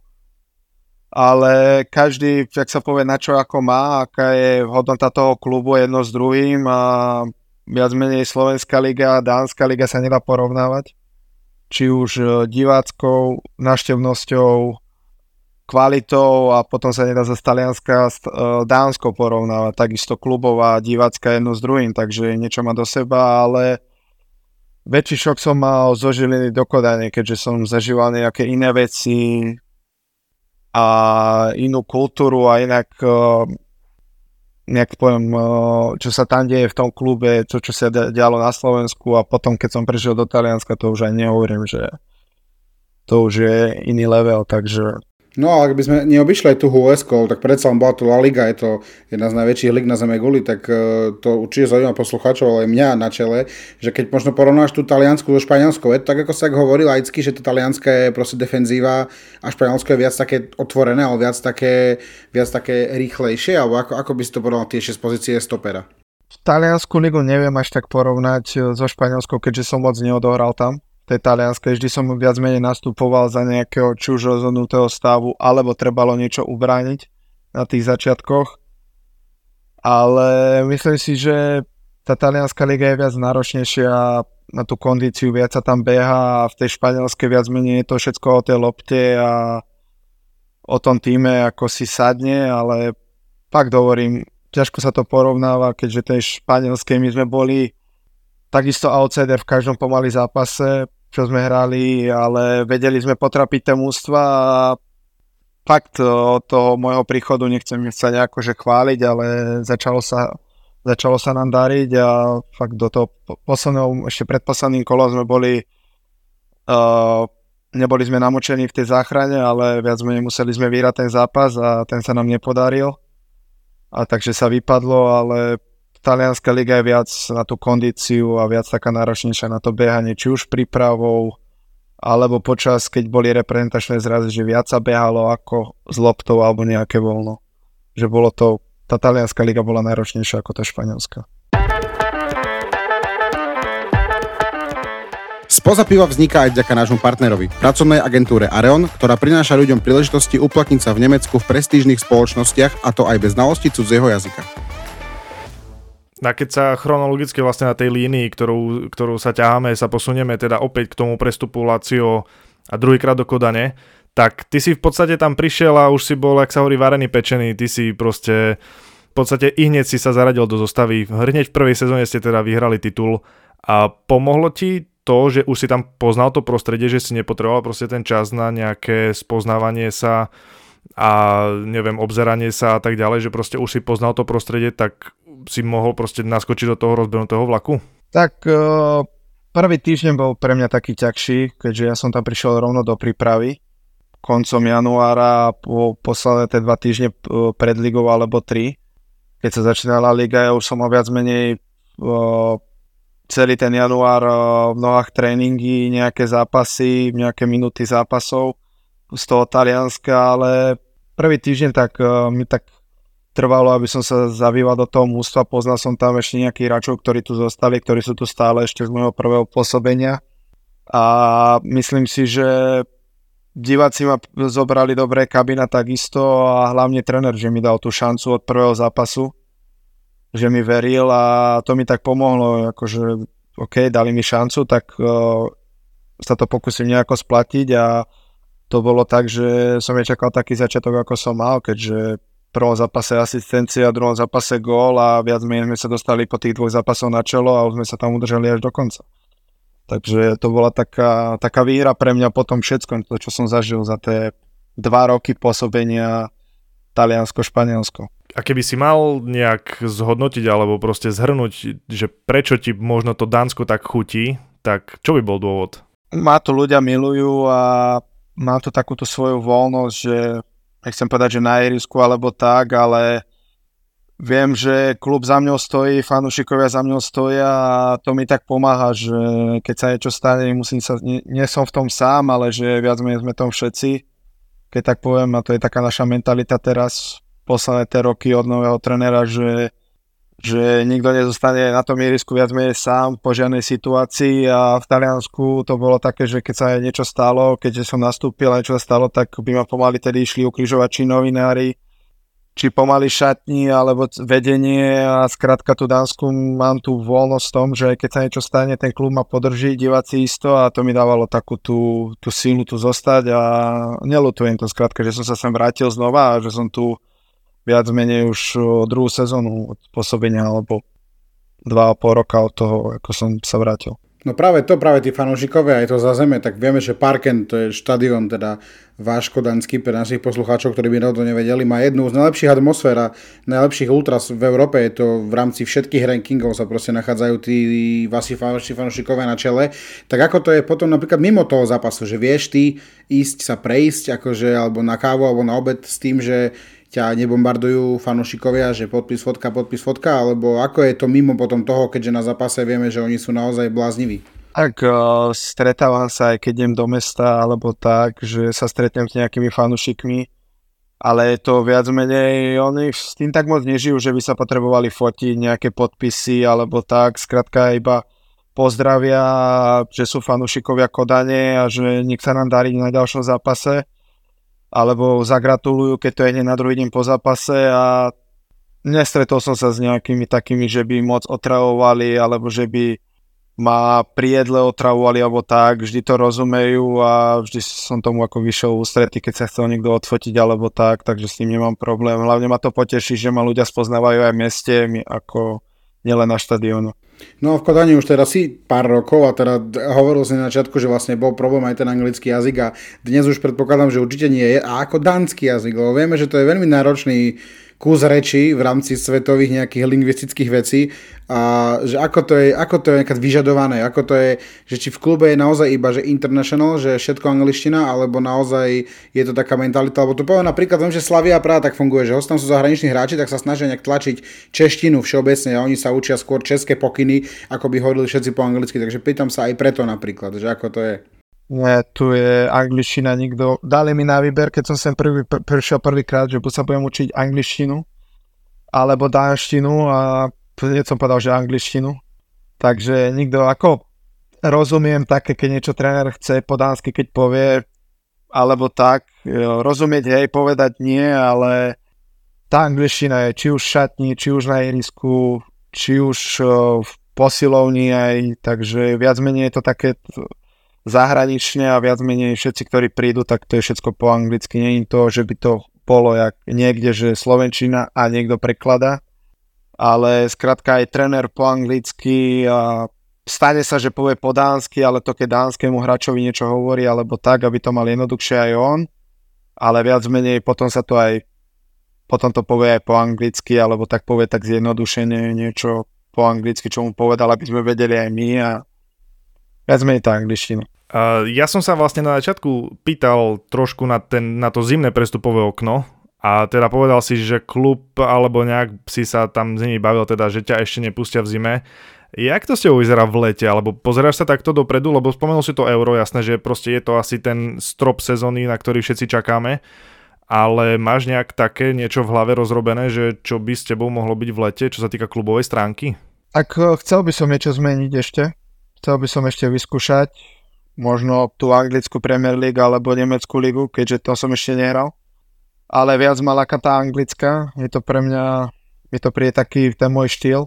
Ale každý, jak sa povie, na čo ako má, aká je hodnota toho klubu jedno s druhým a viac menej Slovenská liga a Dánska liga sa nedá porovnávať. Či už diváckou návštevnosťou, kvalitou a potom sa nedá za Talianska s Dánskou porovnávať. Takisto klubová, divácka jedno s druhým, takže niečo má do seba, ale väčší šok som mal zo Žiliny do Kodane, keďže som zažíval nejaké iné veci a inú kultúru a inak nejak poviem, čo sa tam deje v tom klube, to, čo sa dialo na Slovensku a potom, keď som prišiel do Talianska, to už aj nehovorím, že to už je iný level, takže... No a ak by sme neobyšli aj tú hú es kou, tak predsa len bola to La Liga, je to jedna z najväčších lig na zeme guli, tak to určite zaujíma poslucháčov, ale aj mňa na čele, že keď možno porovnáš tú taliansku so španielskou, je to tak, ako sa hovorí laicky, že tá talianska je proste defenzíva a španielsko je viac také otvorené, ale viac také, viac také rýchlejšie, alebo ako, ako by si to porovnal tiež z pozície stopera? Taliansku ligu neviem až tak porovnať so španielskou, keďže som moc neodohral tam. Tej talianskej, vždy som viac menej nastupoval za nejakého či už rozhodnutého stavu, alebo trebalo niečo ubrániť na tých začiatkoch. Ale myslím si, že tá talianská liga je viac náročnejšia na tú kondíciu, viac sa tam beha a v tej španielskej viac menej je to všetko o tej lopte a o tom týme, ako si sadne, ale fakt hovorím, ťažko sa to porovnáva, keďže tej španielskej my sme boli takisto outsider v každom pomaly zápase, čo sme hrali, ale vedeli sme potrapiť tie mužstva a fakt od toho môjho príchodu nechcem sa nejako že chváliť, ale začalo sa, začalo sa nám dariť a fakt do toho posledného, ešte predposledným kolom sme boli uh, neboli sme namočení v tej záchrane, ale viac menej museli sme vyhrať ten zápas a ten sa nám nepodaril. A takže sa vypadlo, ale Talianská liga je viac na tú kondíciu a viac taká náročnejšia na to behanie, či už prípravou, alebo počas, keď boli reprezentačné zrazy, že viac sa behalo ako s loptou alebo nejaké voľno. Že bolo to, tá Talianská liga bola náročnejšia ako tá španielská. Spoza piva vzniká aj vďaka nášmu partnerovi, pracovnej agentúre Areon, ktorá prináša ľuďom príležitosti uplatniť sa v Nemecku v prestížnych spoločnostiach, a to aj bez znalosti cudzieho jazyka. A keď sa chronologicky vlastne na tej línii, ktorú, ktorú sa ťaháme, sa posunieme teda opäť k tomu prestupu Lazio a druhýkrát do Kodane, tak ty si v podstate tam prišiel a už si bol, ak sa hovorí, varený pečený, ty si proste v podstate i hneď si sa zaradil do zostavy, hneď v prvej sezóne ste teda vyhrali titul a pomohlo ti to, že už si tam poznal to prostredie, že si nepotreboval proste ten čas na nejaké spoznávanie sa a neviem, obzeranie sa a tak ďalej, že proste už si poznal to prostredie, tak si mohol proste naskočiť do toho rozbehnutého vlaku? Tak uh, prvý týždeň bol pre mňa taký ťažší, keďže ja som tam prišiel rovno do prípravy koncom januára, po posledné tie dva týždne pred ligou alebo tri, keď sa začínala liga, ja už som mal viac menej uh, celý ten január uh, v nohách tréningy, nejaké zápasy, nejaké minúty zápasov z toho Talianska, ale prvý týždeň tak uh, mi tak trvalo, aby som sa zavíval do toho mústva, poznal som tam ešte nejakých hráčov, ktorí tu zostali, ktorí sú tu stále ešte z môjho prvého pôsobenia a myslím si, že diváci ma zobrali dobre, kabina takisto a hlavne tréner, že mi dal tú šancu od prvého zápasu, že mi veril a to mi tak pomohlo, akože OK, dali mi šancu, tak uh, sa to pokúsim nejako splatiť a to bolo tak, že som nečakal taký začiatok, ako som mal, keďže v prvom zápase asistencia, v druhom zápase gól a viac menej sme sa dostali po tých dvoch zápasoch na čelo a už sme sa tam udržali až do konca. Takže to bola taká, taká výhra pre mňa potom všetko, to, čo som zažil za tie dva roky pôsobenia Taliansko-Španielsko. A keby si mal nejak zhodnotiť alebo proste zhrnúť, že prečo ti možno to Dánsko tak chutí, tak čo by bol dôvod? Má to ľudia milujú a má to takúto svoju voľnosť, že nechcem povedať, že na ihrisku alebo tak, ale viem, že klub za mňou stojí, fanúšikovia za mňou stoja a to mi tak pomáha, že keď sa niečo stane, musím sa, nie, nie som v tom sám, ale že viac menej sme tom všetci. Keď tak poviem, a to je taká naša mentalita teraz, posledné tie roky od nového trénera, že, že nikto nezostane na tom ihrisku viac menej sám po žiadnej situácii a v Taliansku to bolo také, že keď sa niečo stalo, keďže som nastúpil a niečo stalo, tak by ma pomaly tedy išli ukrižovať či novinári, či pomaly šatní, alebo vedenie a skrátka tú Dánsku mám tú voľnosť v tom, že keď sa niečo stane, ten klub ma podrží, diváci isto a to mi dávalo takú tú, tú sílu tu zostať a neľutujem to skrátka, že som sa sem vrátil znova a že som tu viac menej už druhú sezónu od pôsobenia alebo dva a pol roka od toho, ako som sa vrátil. No práve to, práve tí fanúšikovia, aj to za zeme, tak vieme, že Parken, to je štadión, teda váš kodaňský, pre našich poslucháčov, ktorí by to nevedeli, má jednu z najlepších atmosfér a najlepších ultras v Európe, je to v rámci všetkých rankingov sa proste nachádzajú tí vaši fanúšikovia na čele. Tak ako to je potom napríklad mimo toho zápasu, že vieš ty ísť sa prejsť, akože, alebo na kávu, alebo na obed s tým, že ťa nebombardujú fanúšikovia, že podpis fotka, podpis fotka, alebo ako je to mimo potom toho, keďže na zápase vieme, že oni sú naozaj blázniví? Tak uh, stretávam sa aj keď idem do mesta, alebo tak, že sa stretnem s nejakými fanúšikmi, ale je to viac menej, oni s tým tak moc nežijú, že by sa potrebovali fotiť nejaké podpisy, alebo tak, skrátka iba pozdravia, že sú fanúšikovia Kodane a že nech sa nám darí na ďalšom zápase, alebo zagratulujú, keď to je hneď na druhý deň po zápase a nestretol som sa s nejakými takými, že by moc otravovali, alebo že by ma pri jedle otravovali, alebo tak, vždy to rozumejú a vždy som tomu ako vyšiel ústretí, keď sa chcel niekto odfotiť, alebo tak, takže s tým nemám problém. Hlavne ma to poteší, že ma ľudia spoznávajú aj v meste, ako nielen na štadiónu. No v Kodani už teda si pár rokov a teda hovoril si na začiatku, že vlastne bol problém aj ten anglický jazyk a dnes už predpokladám, že určite nie je. A ako dánsky jazyk, lebo vieme, že to je veľmi náročný kus reči v rámci svetových nejakých lingvistických vecí a že ako to je, ako to je nejaká vyžadované, ako to je, že či v klube je naozaj iba, že international, že všetko angličtina, alebo naozaj je to taká mentalita, alebo to poviem napríklad, viem, že Slavia Praha tak funguje, že hoci tam sú zahraniční hráči, tak sa snažia nejak tlačiť češtinu všeobecne a oni sa učia skôr české pokyny, ako by hovorili všetci po anglicky, takže pýtam sa aj preto napríklad, že ako to je. Nie, tu je angličtina, nikto, dali mi na výber, keď som sem prvý, pr- prišiel prvýkrát, že buď sa budem učiť angličtinu, alebo dánštinu a hneď som povedal, že angličtinu. Takže nikto, ako rozumiem také, keď niečo tréner chce po dánsky, keď povie, alebo tak, rozumieť, hej, povedať nie, ale tá angličtina je či už v šatni, či už na ihrisku, či už v posilovni aj, takže viac menej je to také zahranične a viac menej všetci, ktorí prídu, tak to je všetko po anglicky. Nie je to, že by to bolo jak niekde, že slovenčina a niekto prekladá, ale skrátka aj tréner po anglicky a stane sa, že povie po dánsky, ale to keď dánskemu hráčovi niečo hovorí, alebo tak, aby to mal jednoduchšie aj on, ale viac menej potom sa to aj potom to povie aj po anglicky, alebo tak povie tak zjednodušene niečo po anglicky, čo mu povedal, aby sme vedeli aj my a viac menej tá angličtina. Uh, ja som sa vlastne na začiatku pýtal trošku na, ten, na to zimné prestupové okno a teda povedal si, že klub alebo nejak si sa tam s nimi bavil, teda, že ťa ešte nepustia v zime. Jak to s tebou vyzerá v lete? Alebo pozeráš sa takto dopredu? Lebo spomenul si to Euro, jasné, že proste je to asi ten strop sezóny, na ktorý všetci čakáme. Ale máš nejak také niečo v hlave rozrobené, že čo by s tebou mohlo byť v lete, čo sa týka klubovej stránky? Tak chcel by som niečo zmeniť ešte. Chcel by som ešte vyskúšať možno tú anglickú Premier League alebo nemeckú ligu, keďže to som ešte nehral. Ale viac ma láka tá anglická. Je to pre mňa, je to príde taký ten môj štýl.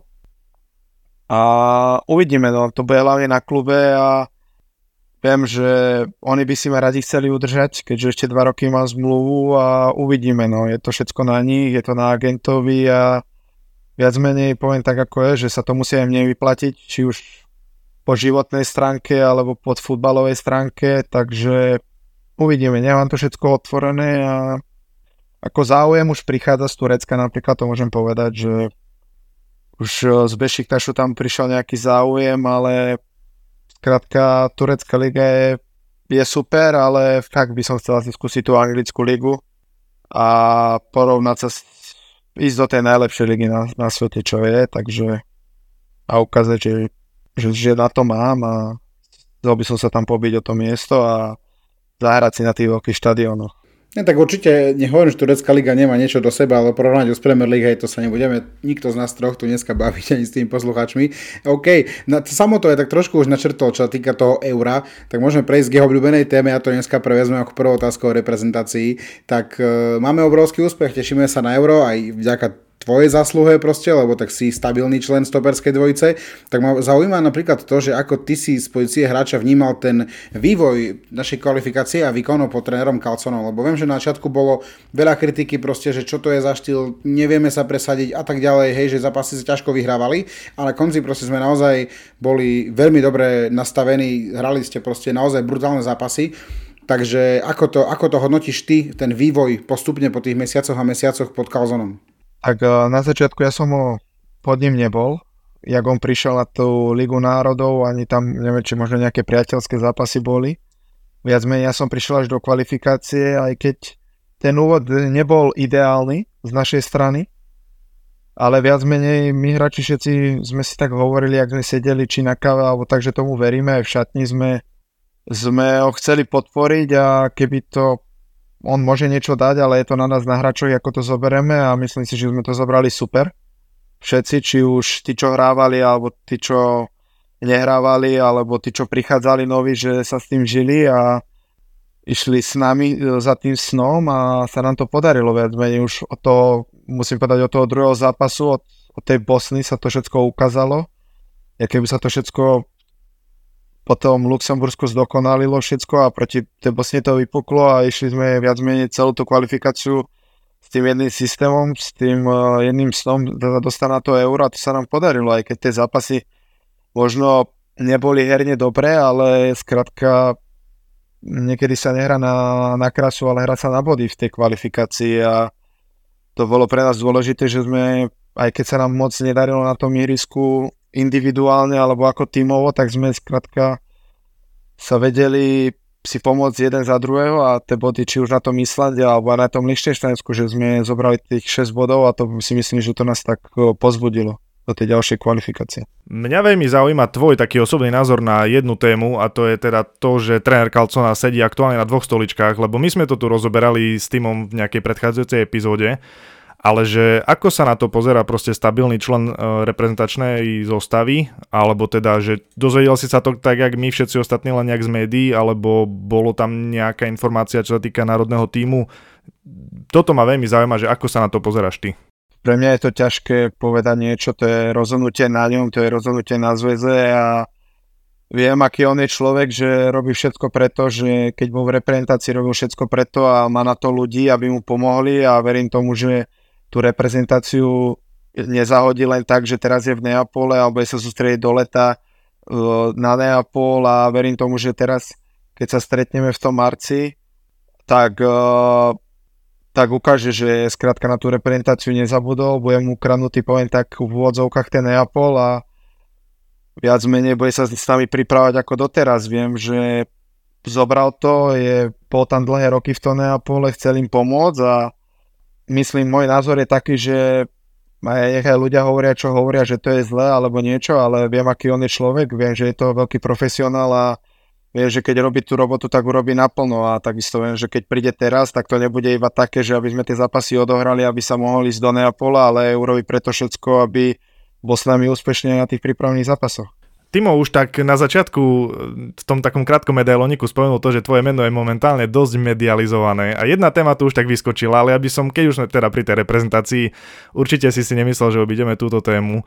A uvidíme, no, to bude hlavne na klube a viem, že oni by si ma radi chceli udržať, keďže ešte dva roky mám zmluvu a uvidíme, no, je to všetko na nich, je to na agentovi a viac menej poviem tak, ako je, že sa to musí aj mne vyplatiť, či už po životnej stránke alebo pod futbalovej stránke, takže uvidíme, nemám to všetko otvorené a ako záujem už prichádza z Turecka, napríklad to môžem povedať, že už z Bešiktašu tam prišiel nejaký záujem, ale skrátka turecká liga je, je super, ale fakt by som chcel asi skúsiť tú anglickú ligu a porovnať sa, ísť do tej najlepšej ligy na, na svete, čo je, takže a ukázať, že Že, že na to mám a chcel by som sa tam pobiť o to miesto a zahrať si na tých veľkých štadiónoch. Ja, tak určite nehovorím, že turecká liga nemá niečo do seba, ale porovnať s Premier League, to sa nebudeme nikto z nás troch tu dneska baviť ani s tými poslucháčmi. OK, na, samo to je tak trošku už načrtol, čo sa týka toho Eura, tak môžeme prejsť k jeho obľúbenej téme, ja to dneska prevezmem ako prvú otázku o reprezentácii. Tak e, máme obrovský úspech, tešíme sa na Euro aj vďaka tvojej zásluhe proste, lebo tak si stabilný člen stoperskej dvojice, tak ma zaujíma napríklad to, že ako ty si z pozície hráča vnímal ten vývoj našej kvalifikácie a výkonov pod trénerom Carlsonom, lebo viem, že na začiatku bolo veľa kritiky proste, že čo to je za štýl, nevieme sa presadiť a tak ďalej, hej, že zápasy sa ťažko vyhrávali, ale konci proste sme naozaj boli veľmi dobre nastavení, hrali ste proste naozaj brutálne zápasy. Takže ako to, ako to hodnotíš ty, ten vývoj postupne po tých mesiacoch a mesiacoch pod Carlsonom? Tak na začiatku ja som ho pod ním nebol, jak on prišiel na tú Ligu národov, ani tam, neviem, či možno nejaké priateľské zápasy boli. Viac menej ja som prišiel až do kvalifikácie, aj keď ten úvod nebol ideálny z našej strany, ale viac menej my hráči všetci sme si tak hovorili, ak sme sedeli či na káve, alebo tak, že tomu veríme, aj v šatni sme, sme ho chceli podporiť a keby to on môže niečo dať, ale je to na nás, na hráčoch, ako to zoberieme a myslím si, že sme to zobrali super. Všetci, či už tí, čo hrávali, alebo tí, čo nehrávali, alebo tí, čo prichádzali noví, že sa s tým žili a išli s nami za tým snom a sa nám to podarilo viac menej už od toho, musím povedať, od toho druhého zápasu, od, od tej Bosny sa to všetko ukázalo. Ja keby sa to všetko potom Luxembursku zdokonalilo všetko a proti tej Bosne to vypuklo a išli sme viac menej celú tú kvalifikáciu s tým jedným systémom, s tým uh, jedným snom dostať na to Euro a to sa nám podarilo, aj keď tie zápasy možno neboli herne dobré, ale skrátka niekedy sa nehrá na, na krasu, ale hrá sa na body v tej kvalifikácii a to bolo pre nás dôležité, že sme, aj keď sa nám moc nedarilo na tom ihrisku individuálne alebo ako tímovo, tak sme skrátka sa vedeli si pomôcť jeden za druhého a tie body, či už na tom Islande alebo na tom Lichtensteinsku, že sme zobrali tých šesť bodov a to si myslím, že to nás tak pozbudilo do tej ďalšej kvalifikácie. Mňa veľmi zaujíma tvoj taký osobný názor na jednu tému a to je teda to, že tréner Carlsona sedí aktuálne na dvoch stoličkách, lebo my sme to tu rozoberali s týmom v nejakej predchádzajúcej epizóde. Ale že ako sa na to pozerá proste stabilný člen uh, reprezentačnej zostavy, alebo teda, že dozvedel si sa to tak, jak my všetci ostatní len nejak z médií, alebo bolo tam nejaká informácia, čo sa týka národného tímu. Toto ma veľmi zaujíma, že ako sa na to pozeráš ty. Pre mňa je to ťažké povedať niečo, to je rozhodnutie na ňom, to je rozhodnutie na zväze a viem, aký on je človek, že robí všetko preto, že keď bol v reprezentácii, robil všetko preto a má na to ľudí, aby mu pomohli a verím tomu, že tú reprezentáciu nezahodí len tak, že teraz je v Neapole a bude sa sústrediť do leta uh, na Neapol a verím tomu, že teraz, keď sa stretneme v tom marci, tak, uh, tak ukáže, že skrátka na tú reprezentáciu nezabudol, bude mu ukradnutý, poviem tak, v úvodzovkách ten Neapol a viac menej bude sa s nami pripravať ako doteraz. Viem, že zobral to, je, bol tam dlhé roky v tom Neapole, chcel im pomôcť a myslím, môj názor je taký, že nech aj ľudia hovoria, čo hovoria, že to je zlé alebo niečo, ale viem, aký on je človek, viem, že je to veľký profesionál a viem, že keď robí tú robotu, tak urobí naplno a takisto viem, že keď príde teraz, tak to nebude iba také, že aby sme tie zápasy odohrali, aby sa mohli ísť do Neapola, ale urobí preto všetko, aby bol s nami úspešne na tých prípravných zápasoch. Timo už tak na začiatku v tom takom krátkom medailoniku spomenul to, že tvoje meno je momentálne dosť medializované a jedna téma tu už tak vyskočila, ale aby som, keď už sme teda pri tej reprezentácii, určite si si nemyslel, že obídeme túto tému.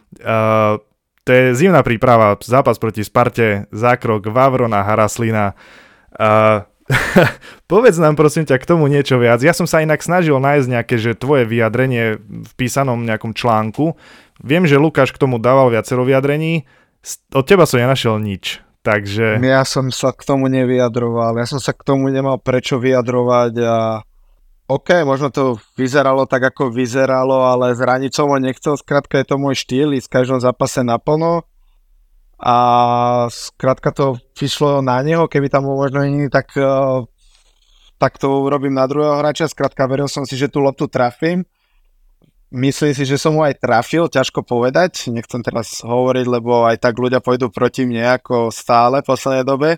Uh, to je zimná príprava, zápas proti Sparte, zákrok Vavrona, Haraslina. Uh, povedz nám prosím ťa k tomu niečo viac. Ja som sa inak snažil nájsť nejaké, že tvoje vyjadrenie v písanom nejakom článku. Viem, že Lukáš k tomu dával viacero vyjadrení. Od teba som nenašiel nič, takže... Ja som sa k tomu nevyjadroval, ja som sa k tomu nemal prečo vyjadrovať a OK, možno to vyzeralo tak, ako vyzeralo, ale zraniť som ho nechcel, skrátka je to môj štýl, ísť v každom zápase naplno a skrátka to vyšlo na neho, keby tam bol možno iný, tak, tak to urobím na druhého hráča, skrátka veril som si, že tú loptu trafím. Myslím si, že som mu aj trafil, ťažko povedať, nechcem teraz hovoriť, lebo aj tak ľudia pôjdu proti mne ako stále v poslednej dobe.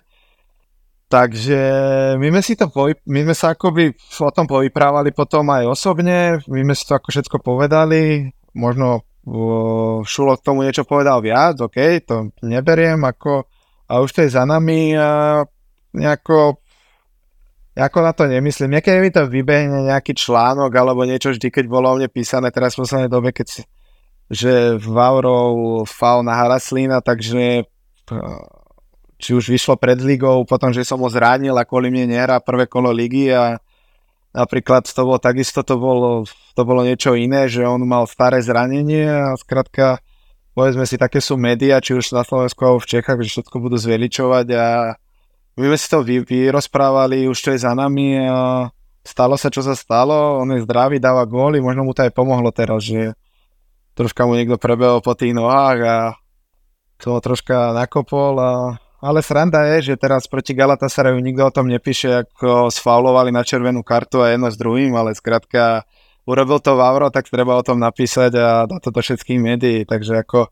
Takže my sme si to povy- my sme sa akoby o tom povyprávali potom aj osobne, my sme si to ako všetko povedali, možno uh, Šulo k tomu niečo povedal viac, ok, to neberiem, ako, a už to je za nami a nejako Ako na to nemyslím. Niekedy mi to vybehne nejaký článok alebo niečo vždy, keď bolo o mne písané teraz v poslednej dobe, keď že Vavrov faul na Haraslína, takže či už vyšlo pred ligou, potom, že som ho zranil a kvôli mne nehrá prvé kolo ligy a napríklad to bolo takisto, to bolo, to bolo niečo iné, že on mal staré zranenie a skrátka, povedzme si, také sú médiá, či už na Slovensku alebo v Čechách, že všetko budú zveličovať a my sme si to vy, vyrozprávali, už to je za nami a stalo sa, čo sa stalo, on je zdravý, dáva góly, možno mu to aj pomohlo teraz, že troška mu niekto prebehol po tých nohách a to troška nakopol, a, ale sranda je, že teraz proti Galatasarayu nikto o tom nepíše, ako sfaulovali na červenú kartu a jedno s druhým, ale skrátka urobil to Vavro, tak treba o tom napísať a dá to do všetkých médií, takže ako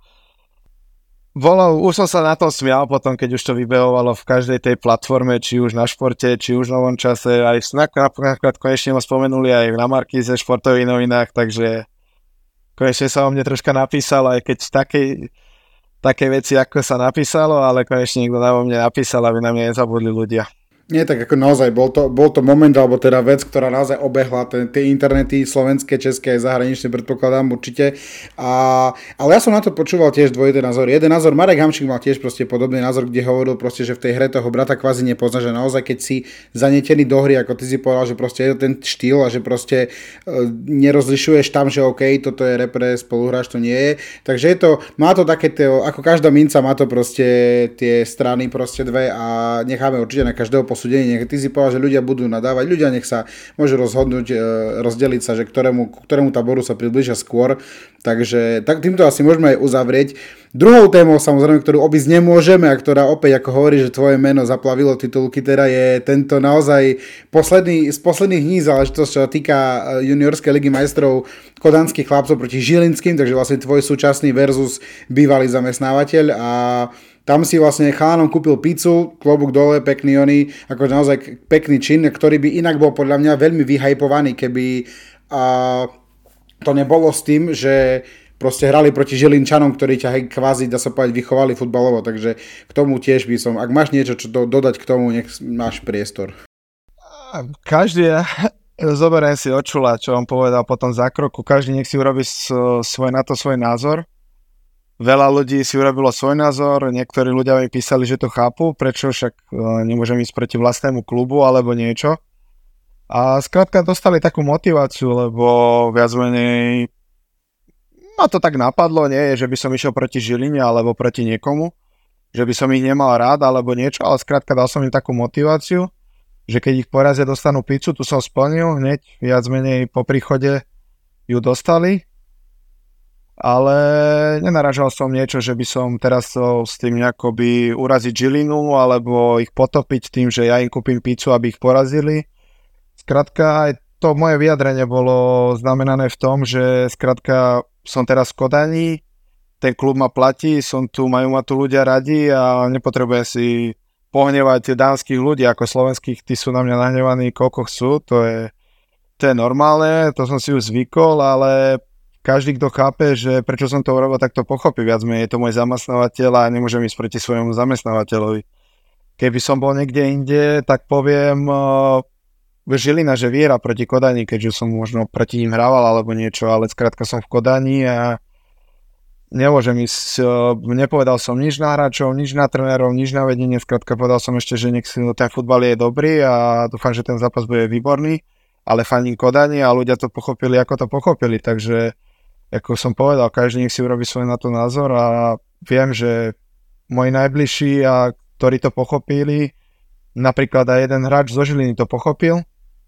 Bolo, už som sa na tom smial potom, keď už to vybehovalo v každej tej platforme, či už na športe, či už v Novom čase, aj napríklad konečne ma spomenuli aj na Markíze, športových novinách, takže konečne sa o mne troška napísalo, aj keď takej, také veci, ako sa napísalo, ale konečne niekto na mne napísal, aby na mňa nezabudli ľudia. Nie, tak ako naozaj, bol to, bol to moment, alebo teda vec, ktorá naozaj obehla ten, tie internety slovenské, české, zahraničné, predpokladám určite. A, ale ja som na to počúval tiež dvojité názory. Jeden názor, Marek Hamšík mal tiež proste podobný názor, kde hovoril proste, že v tej hre toho brata kvázi nepozná, že naozaj keď si zanietený do hry, ako ty si povedal, že proste je to ten štýl a že proste e, nerozlišuješ tam, že OK, toto je repre, spoluhráč, to nie je. Takže je to, má to také, to, ako každá minca, má to proste tie strany proste dve a necháme určite na každého posúdenie. Ty si povedal, že ľudia budú nadávať, ľudia nech sa môžu rozhodnúť, rozdeliť sa, že ktorému, ktorému táboru sa priblížia skôr, takže tak, týmto asi môžeme aj uzavrieť. Druhou témou, samozrejme, ktorú obísť nemôžeme a ktorá opäť, ako hovorí, že tvoje meno zaplavilo titulky, teda je tento naozaj posledný, z posledných dní záležitosť, čo sa týka juniorskej ligy majstrov kodanských chlapcov proti žilinským, takže vlastne tvoj súčasný versus bývalý zamestnávateľ a tam si vlastne chalanom kúpil pizzu, klobúk dole, pekný oný, akože naozaj pekný čin, ktorý by inak bol podľa mňa veľmi vyhypovaný, keby a, to nebolo s tým, že proste hrali proti Žilinčanom, ktorí ťa kvázi, dá sa povedať, vychovali futbalovo, takže k tomu tiež by som, ak máš niečo čo do, dodať k tomu, nech máš priestor. Každý, zoberiem si od Čula, čo on povedal po tom zákroku, každý nech si urobí svoj, na to svoj názor. veľa ľudí si urobilo svoj názor, niektorí ľudia mi písali, že to chápu, prečo však nemôžem ísť proti vlastnému klubu alebo niečo. A skrátka dostali takú motiváciu, lebo viac menej ma to tak napadlo, nie je, že by som išiel proti Žiline alebo proti niekomu, že by som ich nemal rád alebo niečo, ale skrátka dal som im takú motiváciu, že keď ich porazia, dostanú pizzu, tu som splnil, hneď viac menej po príchode ju dostali, ale nenaražal som niečo, že by som teraz to s tým nejakoby uraziť Žilinu alebo ich potopiť tým, že ja im kúpim pizzu, aby ich porazili. Skrátka aj to moje vyjadrenie bolo znamenané v tom, že skrátka som teraz v Kodani, ten klub ma platí, som tu, majú ma tu ľudia radi a nepotrebujem si pohnevať dánskych ľudí ako slovenských, tí sú na mňa nahnevaní koľko chcú, to je, to je normálne, to som si už zvykol, ale každý, kto chápe, že prečo som to urobil, tak to pochopí viac menej, je to môj zamestnávateľ a nemôžem ísť proti svojmu zamestnávateľovi. Keby som bol niekde inde, tak poviem uh, Žilina, že viera proti Kodani, keďže som možno proti ním hrával alebo niečo, ale skrátka som v Kodani a nemôžem ísť, nepovedal som nič na hráčov, nič na trénerov, nič na vedenie, skrátka povedal som ešte, že nech ten futbal je dobrý a dúfam, že ten zápas bude výborný, ale fandím Kodani a ľudia to pochopili, ako to pochopili, takže ako som povedal, každý nech si urobí svoj na to názor a viem, že moji najbližší, a ktorí to pochopili, napríklad aj jeden hráč zo Žiliny to pochopil,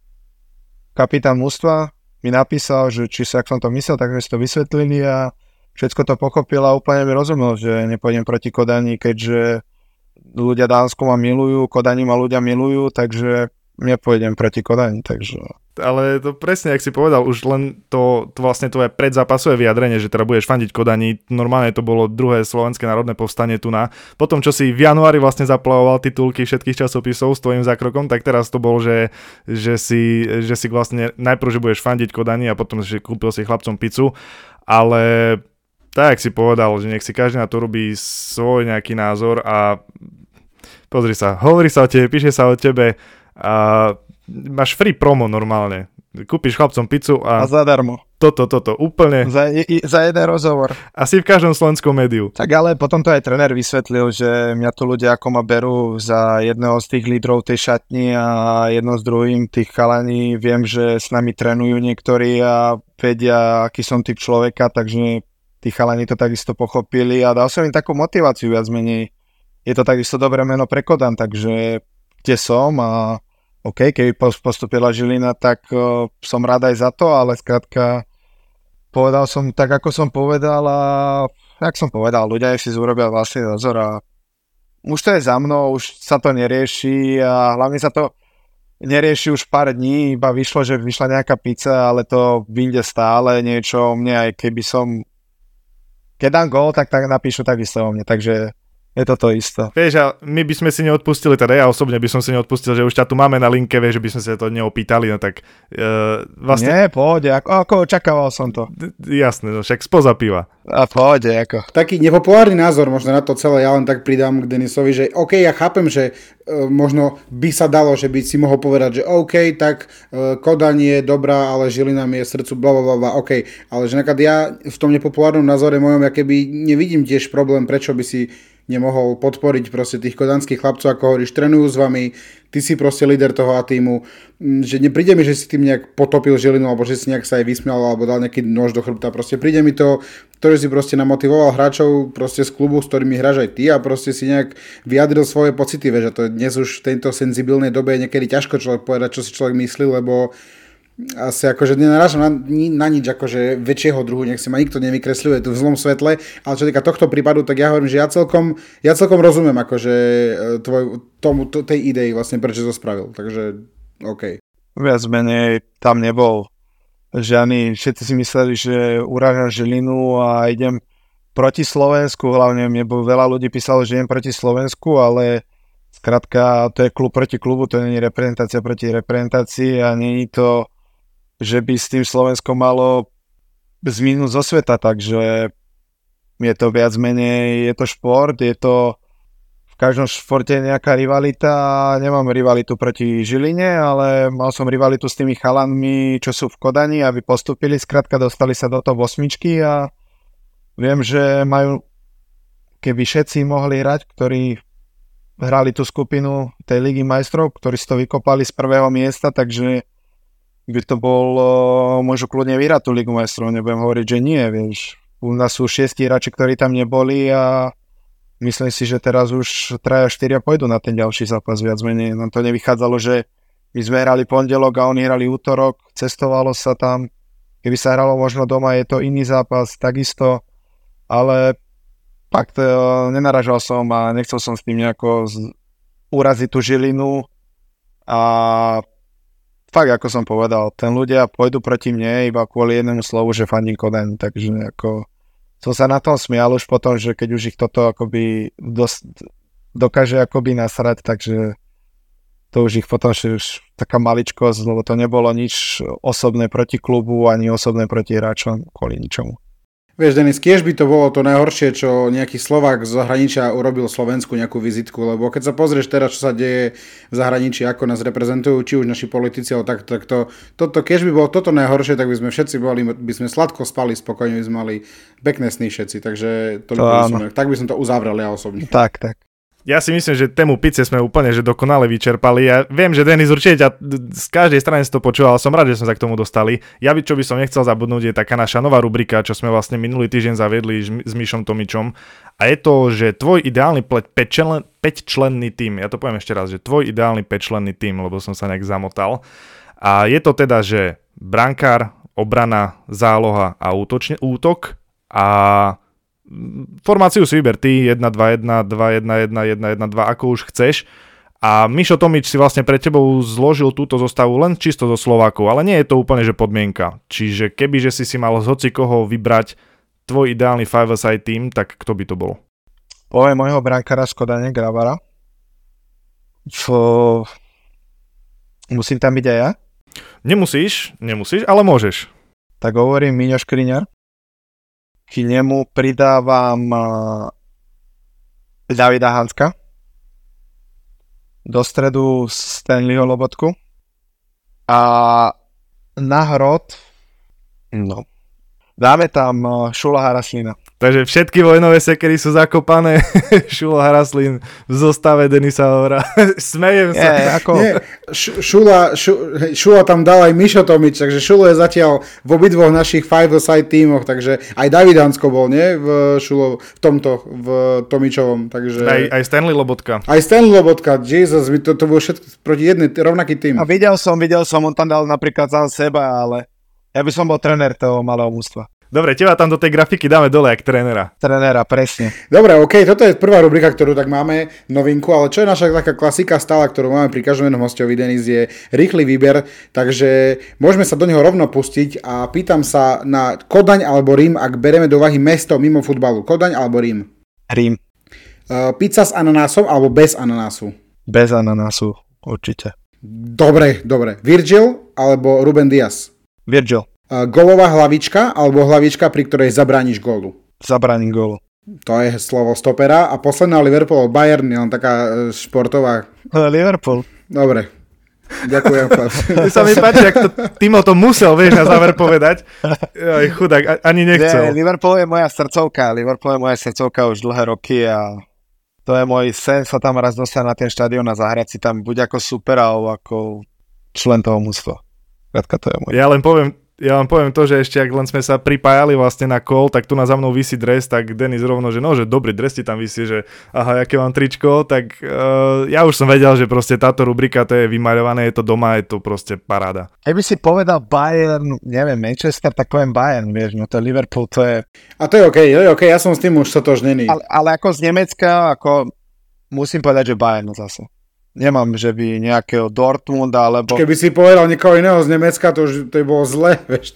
kapitán mužstva mi napísal, že či sa, ak som to myslel, tak sme si to vysvetlili a všetko to pochopil a úplne mi rozumel, že nepôjdem proti Kodani, keďže ľudia Dánsku ma milujú, Kodani ma ľudia milujú, takže nepôjdem proti Kodani, takže... Ale to presne, jak si povedal, už len to, to vlastne tvoje predzápasové vyjadrenie, že teda budeš fandiť Kodani, normálne to bolo druhé slovenské národné povstanie tu na. Potom, čo si v januári vlastne zaplavoval titulky všetkých časopisov s tvojím zákrokom, tak teraz to bolo, že, že, si, že si vlastne najprv, že budeš fandiť Kodani a potom, že kúpil si chlapcom pizzu, ale... Tak si povedal, že nech si každý na to robí svoj nejaký názor a pozri sa, hovorí sa o tebe, píše sa o tebe a máš free promo normálne. Kúpiš chlapcom pizzu a... A zadarmo. Toto, toto, úplne. Za, i, za jeden rozhovor. Asi v každom slovenskom médiu. Tak ale potom to aj tréner vysvetlil, že mňa tu ľudia ako ma berú za jedného z tých lídrov tej šatni a jedno s druhým tých chalaní. Viem, že s nami trénujú niektorí a vedia, aký som typ človeka, takže tí chalani to takisto pochopili a dal som im takú motiváciu viac menej. Je to takisto dobré meno pre Kodan, takže kde som a OK, keby postupila Žilina, tak uh, som rád aj za to, ale skrátka povedal som tak, ako som povedal a jak som povedal, ľudia si urobia vlastný názor a už to je za mnou, už sa to nerieši a hlavne sa to nerieši už pár dní, iba vyšlo, že vyšla nejaká pizza, ale to vyjde stále niečo o mne, aj keby som keď dám gól, tak, tak napíšu takisto o mne, takže je to to isto. Vieš, a my by sme si neodpustili, teda ja osobne by som si neodpustil, že už ťa tu máme na linke, vieš, že by sme sa to neopýtali, no tak uh, vlastne... Nie, pohode, ako, ako očakával som to. D- jasné, no však spoza piva. A pohode, ako. Taký nepopulárny názor možno na to celé, ja len tak pridám k Denisovi, že OK, ja chápem, že uh, možno by sa dalo, že by si mohol povedať, že OK, tak uh, Kodaň je dobrá, ale Žilina mi je srdcu, blablabla, OK, ale že nakad ja v tom nepopulárnom názore mojom, ja keby nevidím tiež problém, prečo by si nemohol podporiť proste tých kodanských chlapcov, ako hovoríš, trénujú s vami, ty si proste líder toho týmu, že nepríde mi, že si tým nejak potopil Žilinu, alebo že si nejak sa aj vysmial, alebo dal nejaký nož do chrbta, proste príde mi to, to, že si proste namotivoval hráčov proste z klubu, s ktorými hráš aj ty a proste si nejak vyjadril svoje pocity, že to dnes už v tejto senzibilnej dobe je niekedy ťažko človek povedať, čo si človek myslí, lebo asi akože nenarážam na, na nič akože väčšieho druhu, nech si ma nikto nevykresľuje tu v zlom svetle, ale čo týka tohto prípadu, tak ja hovorím, že ja celkom, ja celkom rozumiem akože tvoj, tomu, to, tej idei vlastne, prečo to spravil, takže OK. Viac menej tam nebol žiadny, všetci si mysleli, že urážam Žilinu a idem proti Slovensku, hlavne mne veľa ľudí písalo, že idem proti Slovensku, ale skrátka to je klub proti klubu, to nie je reprezentácia proti reprezentácii a nie je to, že by s tým Slovensko malo zminúť zo sveta, takže je to viac menej, je to šport, je to v každom športe nejaká rivalita a nemám rivalitu proti Žiline, ale mal som rivalitu s tými chalanmi, čo sú v Kodani, aby postúpili, skrátka dostali sa do toho osmičky a viem, že majú keby všetci mohli hrať, ktorí hrali tú skupinu tej Ligy majstrov, ktorí si to vykopali z prvého miesta, takže by to bol, môžu kľudne vyhrať tú Ligu majstrov, nebudem hovoriť, že nie, vieš. U nás sú šiesti hráči, ktorí tam neboli a myslím si, že teraz už traja, štyria pôjdu na ten ďalší zápas viac menej. Nám to nevychádzalo, že my sme hrali pondelok a oni hrali útorok, cestovalo sa tam. Keby sa hralo možno doma, je to iný zápas, takisto, ale fakt nenaražal som a nechcel som s tým nejako z... uraziť tú Žilinu a fakt, ako som povedal, ten ľudia pôjdu proti mne iba kvôli jednému slovu, že fandím Kodaň, takže ako som sa na tom smial už potom, že keď už ich toto akoby dos... dokáže akoby nasrať, takže to už ich potom už taká maličkosť, lebo to nebolo nič osobné proti klubu, ani osobné proti hráčom, kvôli ničomu. Vieš, Denis, kiež by to bolo to najhoršie, čo nejaký Slovák z zahraničia urobil Slovensku nejakú vizitku, lebo keď sa pozrieš teraz, čo sa deje v zahraničí, ako nás reprezentujú, či už naši politici, alebo tak, tak to, toto, kiež by bolo toto najhoršie, tak by sme všetci boli, by sme sladko spali, spokojne by sme mali pekné sny všetci, takže to, to by som, tak by som to uzavrel ja osobne. Tak, tak. Ja si myslím, že tému pice sme úplne že dokonale vyčerpali. Ja viem, že Denis určite ťa z každej strany si to počúval, som rád, že sme sa k tomu dostali. Ja by, čo by som nechcel zabudnúť, je taká naša nová rubrika, čo sme vlastne minulý týždeň zaviedli s Mišom Tomičom. A je to, že tvoj ideálny päťčlenný tím, ja to poviem ešte raz, že tvoj ideálny päťčlenný tím, lebo som sa nejak zamotal. A je to teda, že brankár, obrana, záloha a útočne, útok a formáciu si vyber ty, jedna dva jedna, dva jedna jedna, jedna jedna dva, ako už chceš. A Mišo Tomič si vlastne pre tebou zložil túto zostavu len čisto zo Slovákov, ale nie je to úplne, že podmienka. Čiže keby, že si si mal z hocikoho vybrať tvoj ideálny five-a-side team, tak kto by to bol? Poviem môjho brankára z Kodane, Gravara. Čo... Musím tam byť aj ja? Nemusíš, nemusíš, ale môžeš. Tak hovorím Miňo Škriňar. K nemu pridávam uh, Davida Hanska. Do stredu Stanleyho Lobotku. A na hrot no, dáme tam uh, Šula Haraslina. Takže všetky vojnové sekery sú zakopané. Šulo Haraslín v zostave Denisa Hovra. Smejem sa. Nie, ako... Nie, Šula, šu, Šula tam dal aj Mišo Tomič, takže Šulo je zatiaľ v obidvoch našich five-a-side tímoch, takže aj David Hansko bol, nie? V Šulo, v tomto, v Tomičovom. Takže... Aj, aj Stanley Lobotka. Aj Stanley Lobotka, Jesus, to, to bol všetko proti jednej, rovnaký tým. A videl som, videl som, on tam dal napríklad sám seba, ale ja by som bol tréner toho malého mústva. Dobre, teba tam do tej grafiky dáme dole, jak trénera. Trénera, presne. Dobre, OK, toto je prvá rubrika, ktorú tak máme, novinku, ale čo je naša taká klasika stála, ktorú máme pri každom jednom hostovi, Denis, je rýchly výber, takže môžeme sa do neho rovno pustiť a pýtam sa na Kodaň alebo Rím, ak bereme do úvahy mesto mimo futbalu. Kodaň alebo Rím? Rím. Uh, pizza s ananásom alebo bez ananásu? Bez ananásu, určite. Dobre, dobre. Virgil alebo Ruben Dias? Virgil. Uh, golová hlavička alebo hlavička, pri ktorej zabrániš gólu? Zabránim gólu. To je slovo stopera. A posledná Liverpool, Bayern, je len taká športová. Liverpool. Dobre. Ďakujem. Mne sa mi páči, ak to Timo to musel, vieš, na záver povedať. Aj chudák, ani nechcel. Nie, Liverpool je moja srdcovka. Liverpool je moja srdcovka už dlhé roky a to je môj sen sa tam raz dostať na ten štadión a zahrať si tam buď ako super, alebo ako člen toho mužstva. Krátka, to je môj. Ja len poviem, Ja vám poviem to, že ešte ak len sme sa pripájali vlastne na call, tak tu na za mnou visí dres, tak Denis rovno, že no, že dobrý dres ti tam visí, že aha, aké mám tričko, tak uh, ja už som vedel, že proste táto rubrika, to je vymaľované, je to doma, je to proste paráda. Keby si povedal Bayern, neviem, Manchester, tak poviem Bayern, vieš, no to Liverpool, to je... A to je OK, to je OK, ja som s tým už totožnený. Ale, ale ako z Nemecka, ako musím povedať, že Bayern zase. Nemám, že by nejakého Dortmunda, alebo... Keby si povedal niekoho iného z Nemecka, to už to by bolo zle, vieš to.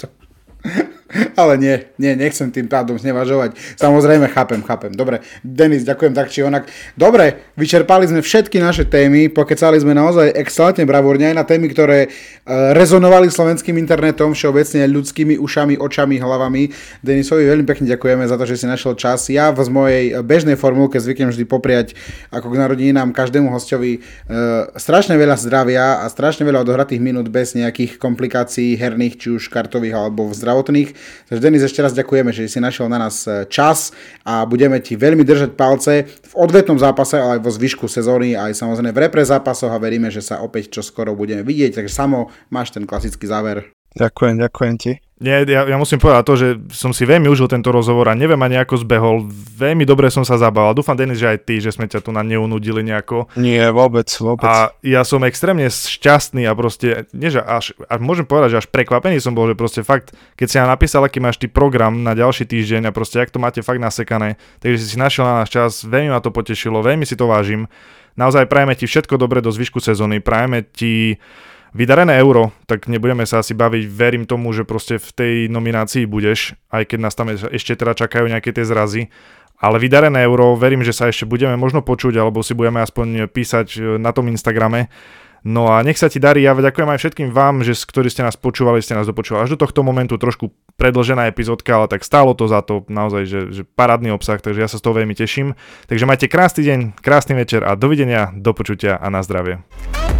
Ale nie, nie, nechcem tým pádom znevažovať. Samozrejme, chápem, chápem. Dobre, Denis, ďakujem tak či onak. Dobre, vyčerpali sme všetky naše témy, pokecali sme naozaj excelentne bravúrne aj na témy, ktoré uh, rezonovali slovenským internetom, všeobecne ľudskými ušami, očami, hlavami. Denisovi veľmi pekne ďakujeme za to, že si našiel čas. Ja z mojej bežnej formulke zvyknem vždy popriať ako k narodeninám každému hostovi uh, strašne veľa zdravia a strašne veľa odohratých minút bez nejakých komplikácií herných, či už kartových alebo zdravotných. Takže Denis, ešte raz ďakujeme, že si našiel na nás čas a budeme ti veľmi držať palce v odvetnom zápase, ale aj vo zvyšku sezóny, aj samozrejme v repre zápasoch a veríme, že sa opäť čoskoro budeme vidieť. Takže Samo, máš ten klasický záver. Ďakujem, ďakujem ti. Nie, ja, ja musím povedať to, že som si veľmi užil tento rozhovor a neviem ani ako zbehol. Veľmi dobre som sa zabával. Dúfam, Denis, že aj ty, že sme ťa tu na neunudili nejako. Nie, vôbec, vôbec. A ja som extrémne šťastný a proste, nie že až, až môžem povedať, že až prekvapený som bol, že proste fakt, keď si nám napísal, aký máš ty program na ďalší týždeň a proste, jak to máte fakt nasekané, takže si si našiel na náš čas, veľmi ma to potešilo, veľmi si to vážim. Naozaj prajeme ti všetko dobre do zvyšku sezóny, prajeme ti vydarené euro, tak nebudeme sa asi baviť, verím tomu, že proste v tej nominácii budeš, aj keď nás tam ešte teda čakajú nejaké tie zrazy, ale vydarené euro, verím, že sa ešte budeme možno počuť, alebo si budeme aspoň písať na tom Instagrame. No a nech sa ti darí, ja ďakujem aj všetkým vám, že, ktorí ste nás počúvali, ste nás dopočúvali až do tohto momentu, trošku predĺžená epizódka, ale tak stálo to za to, naozaj, že, že parádny obsah, takže ja sa z toho veľmi teším. Takže majte krásny deň, krásny večer a dovidenia, do počutia a na zdravie.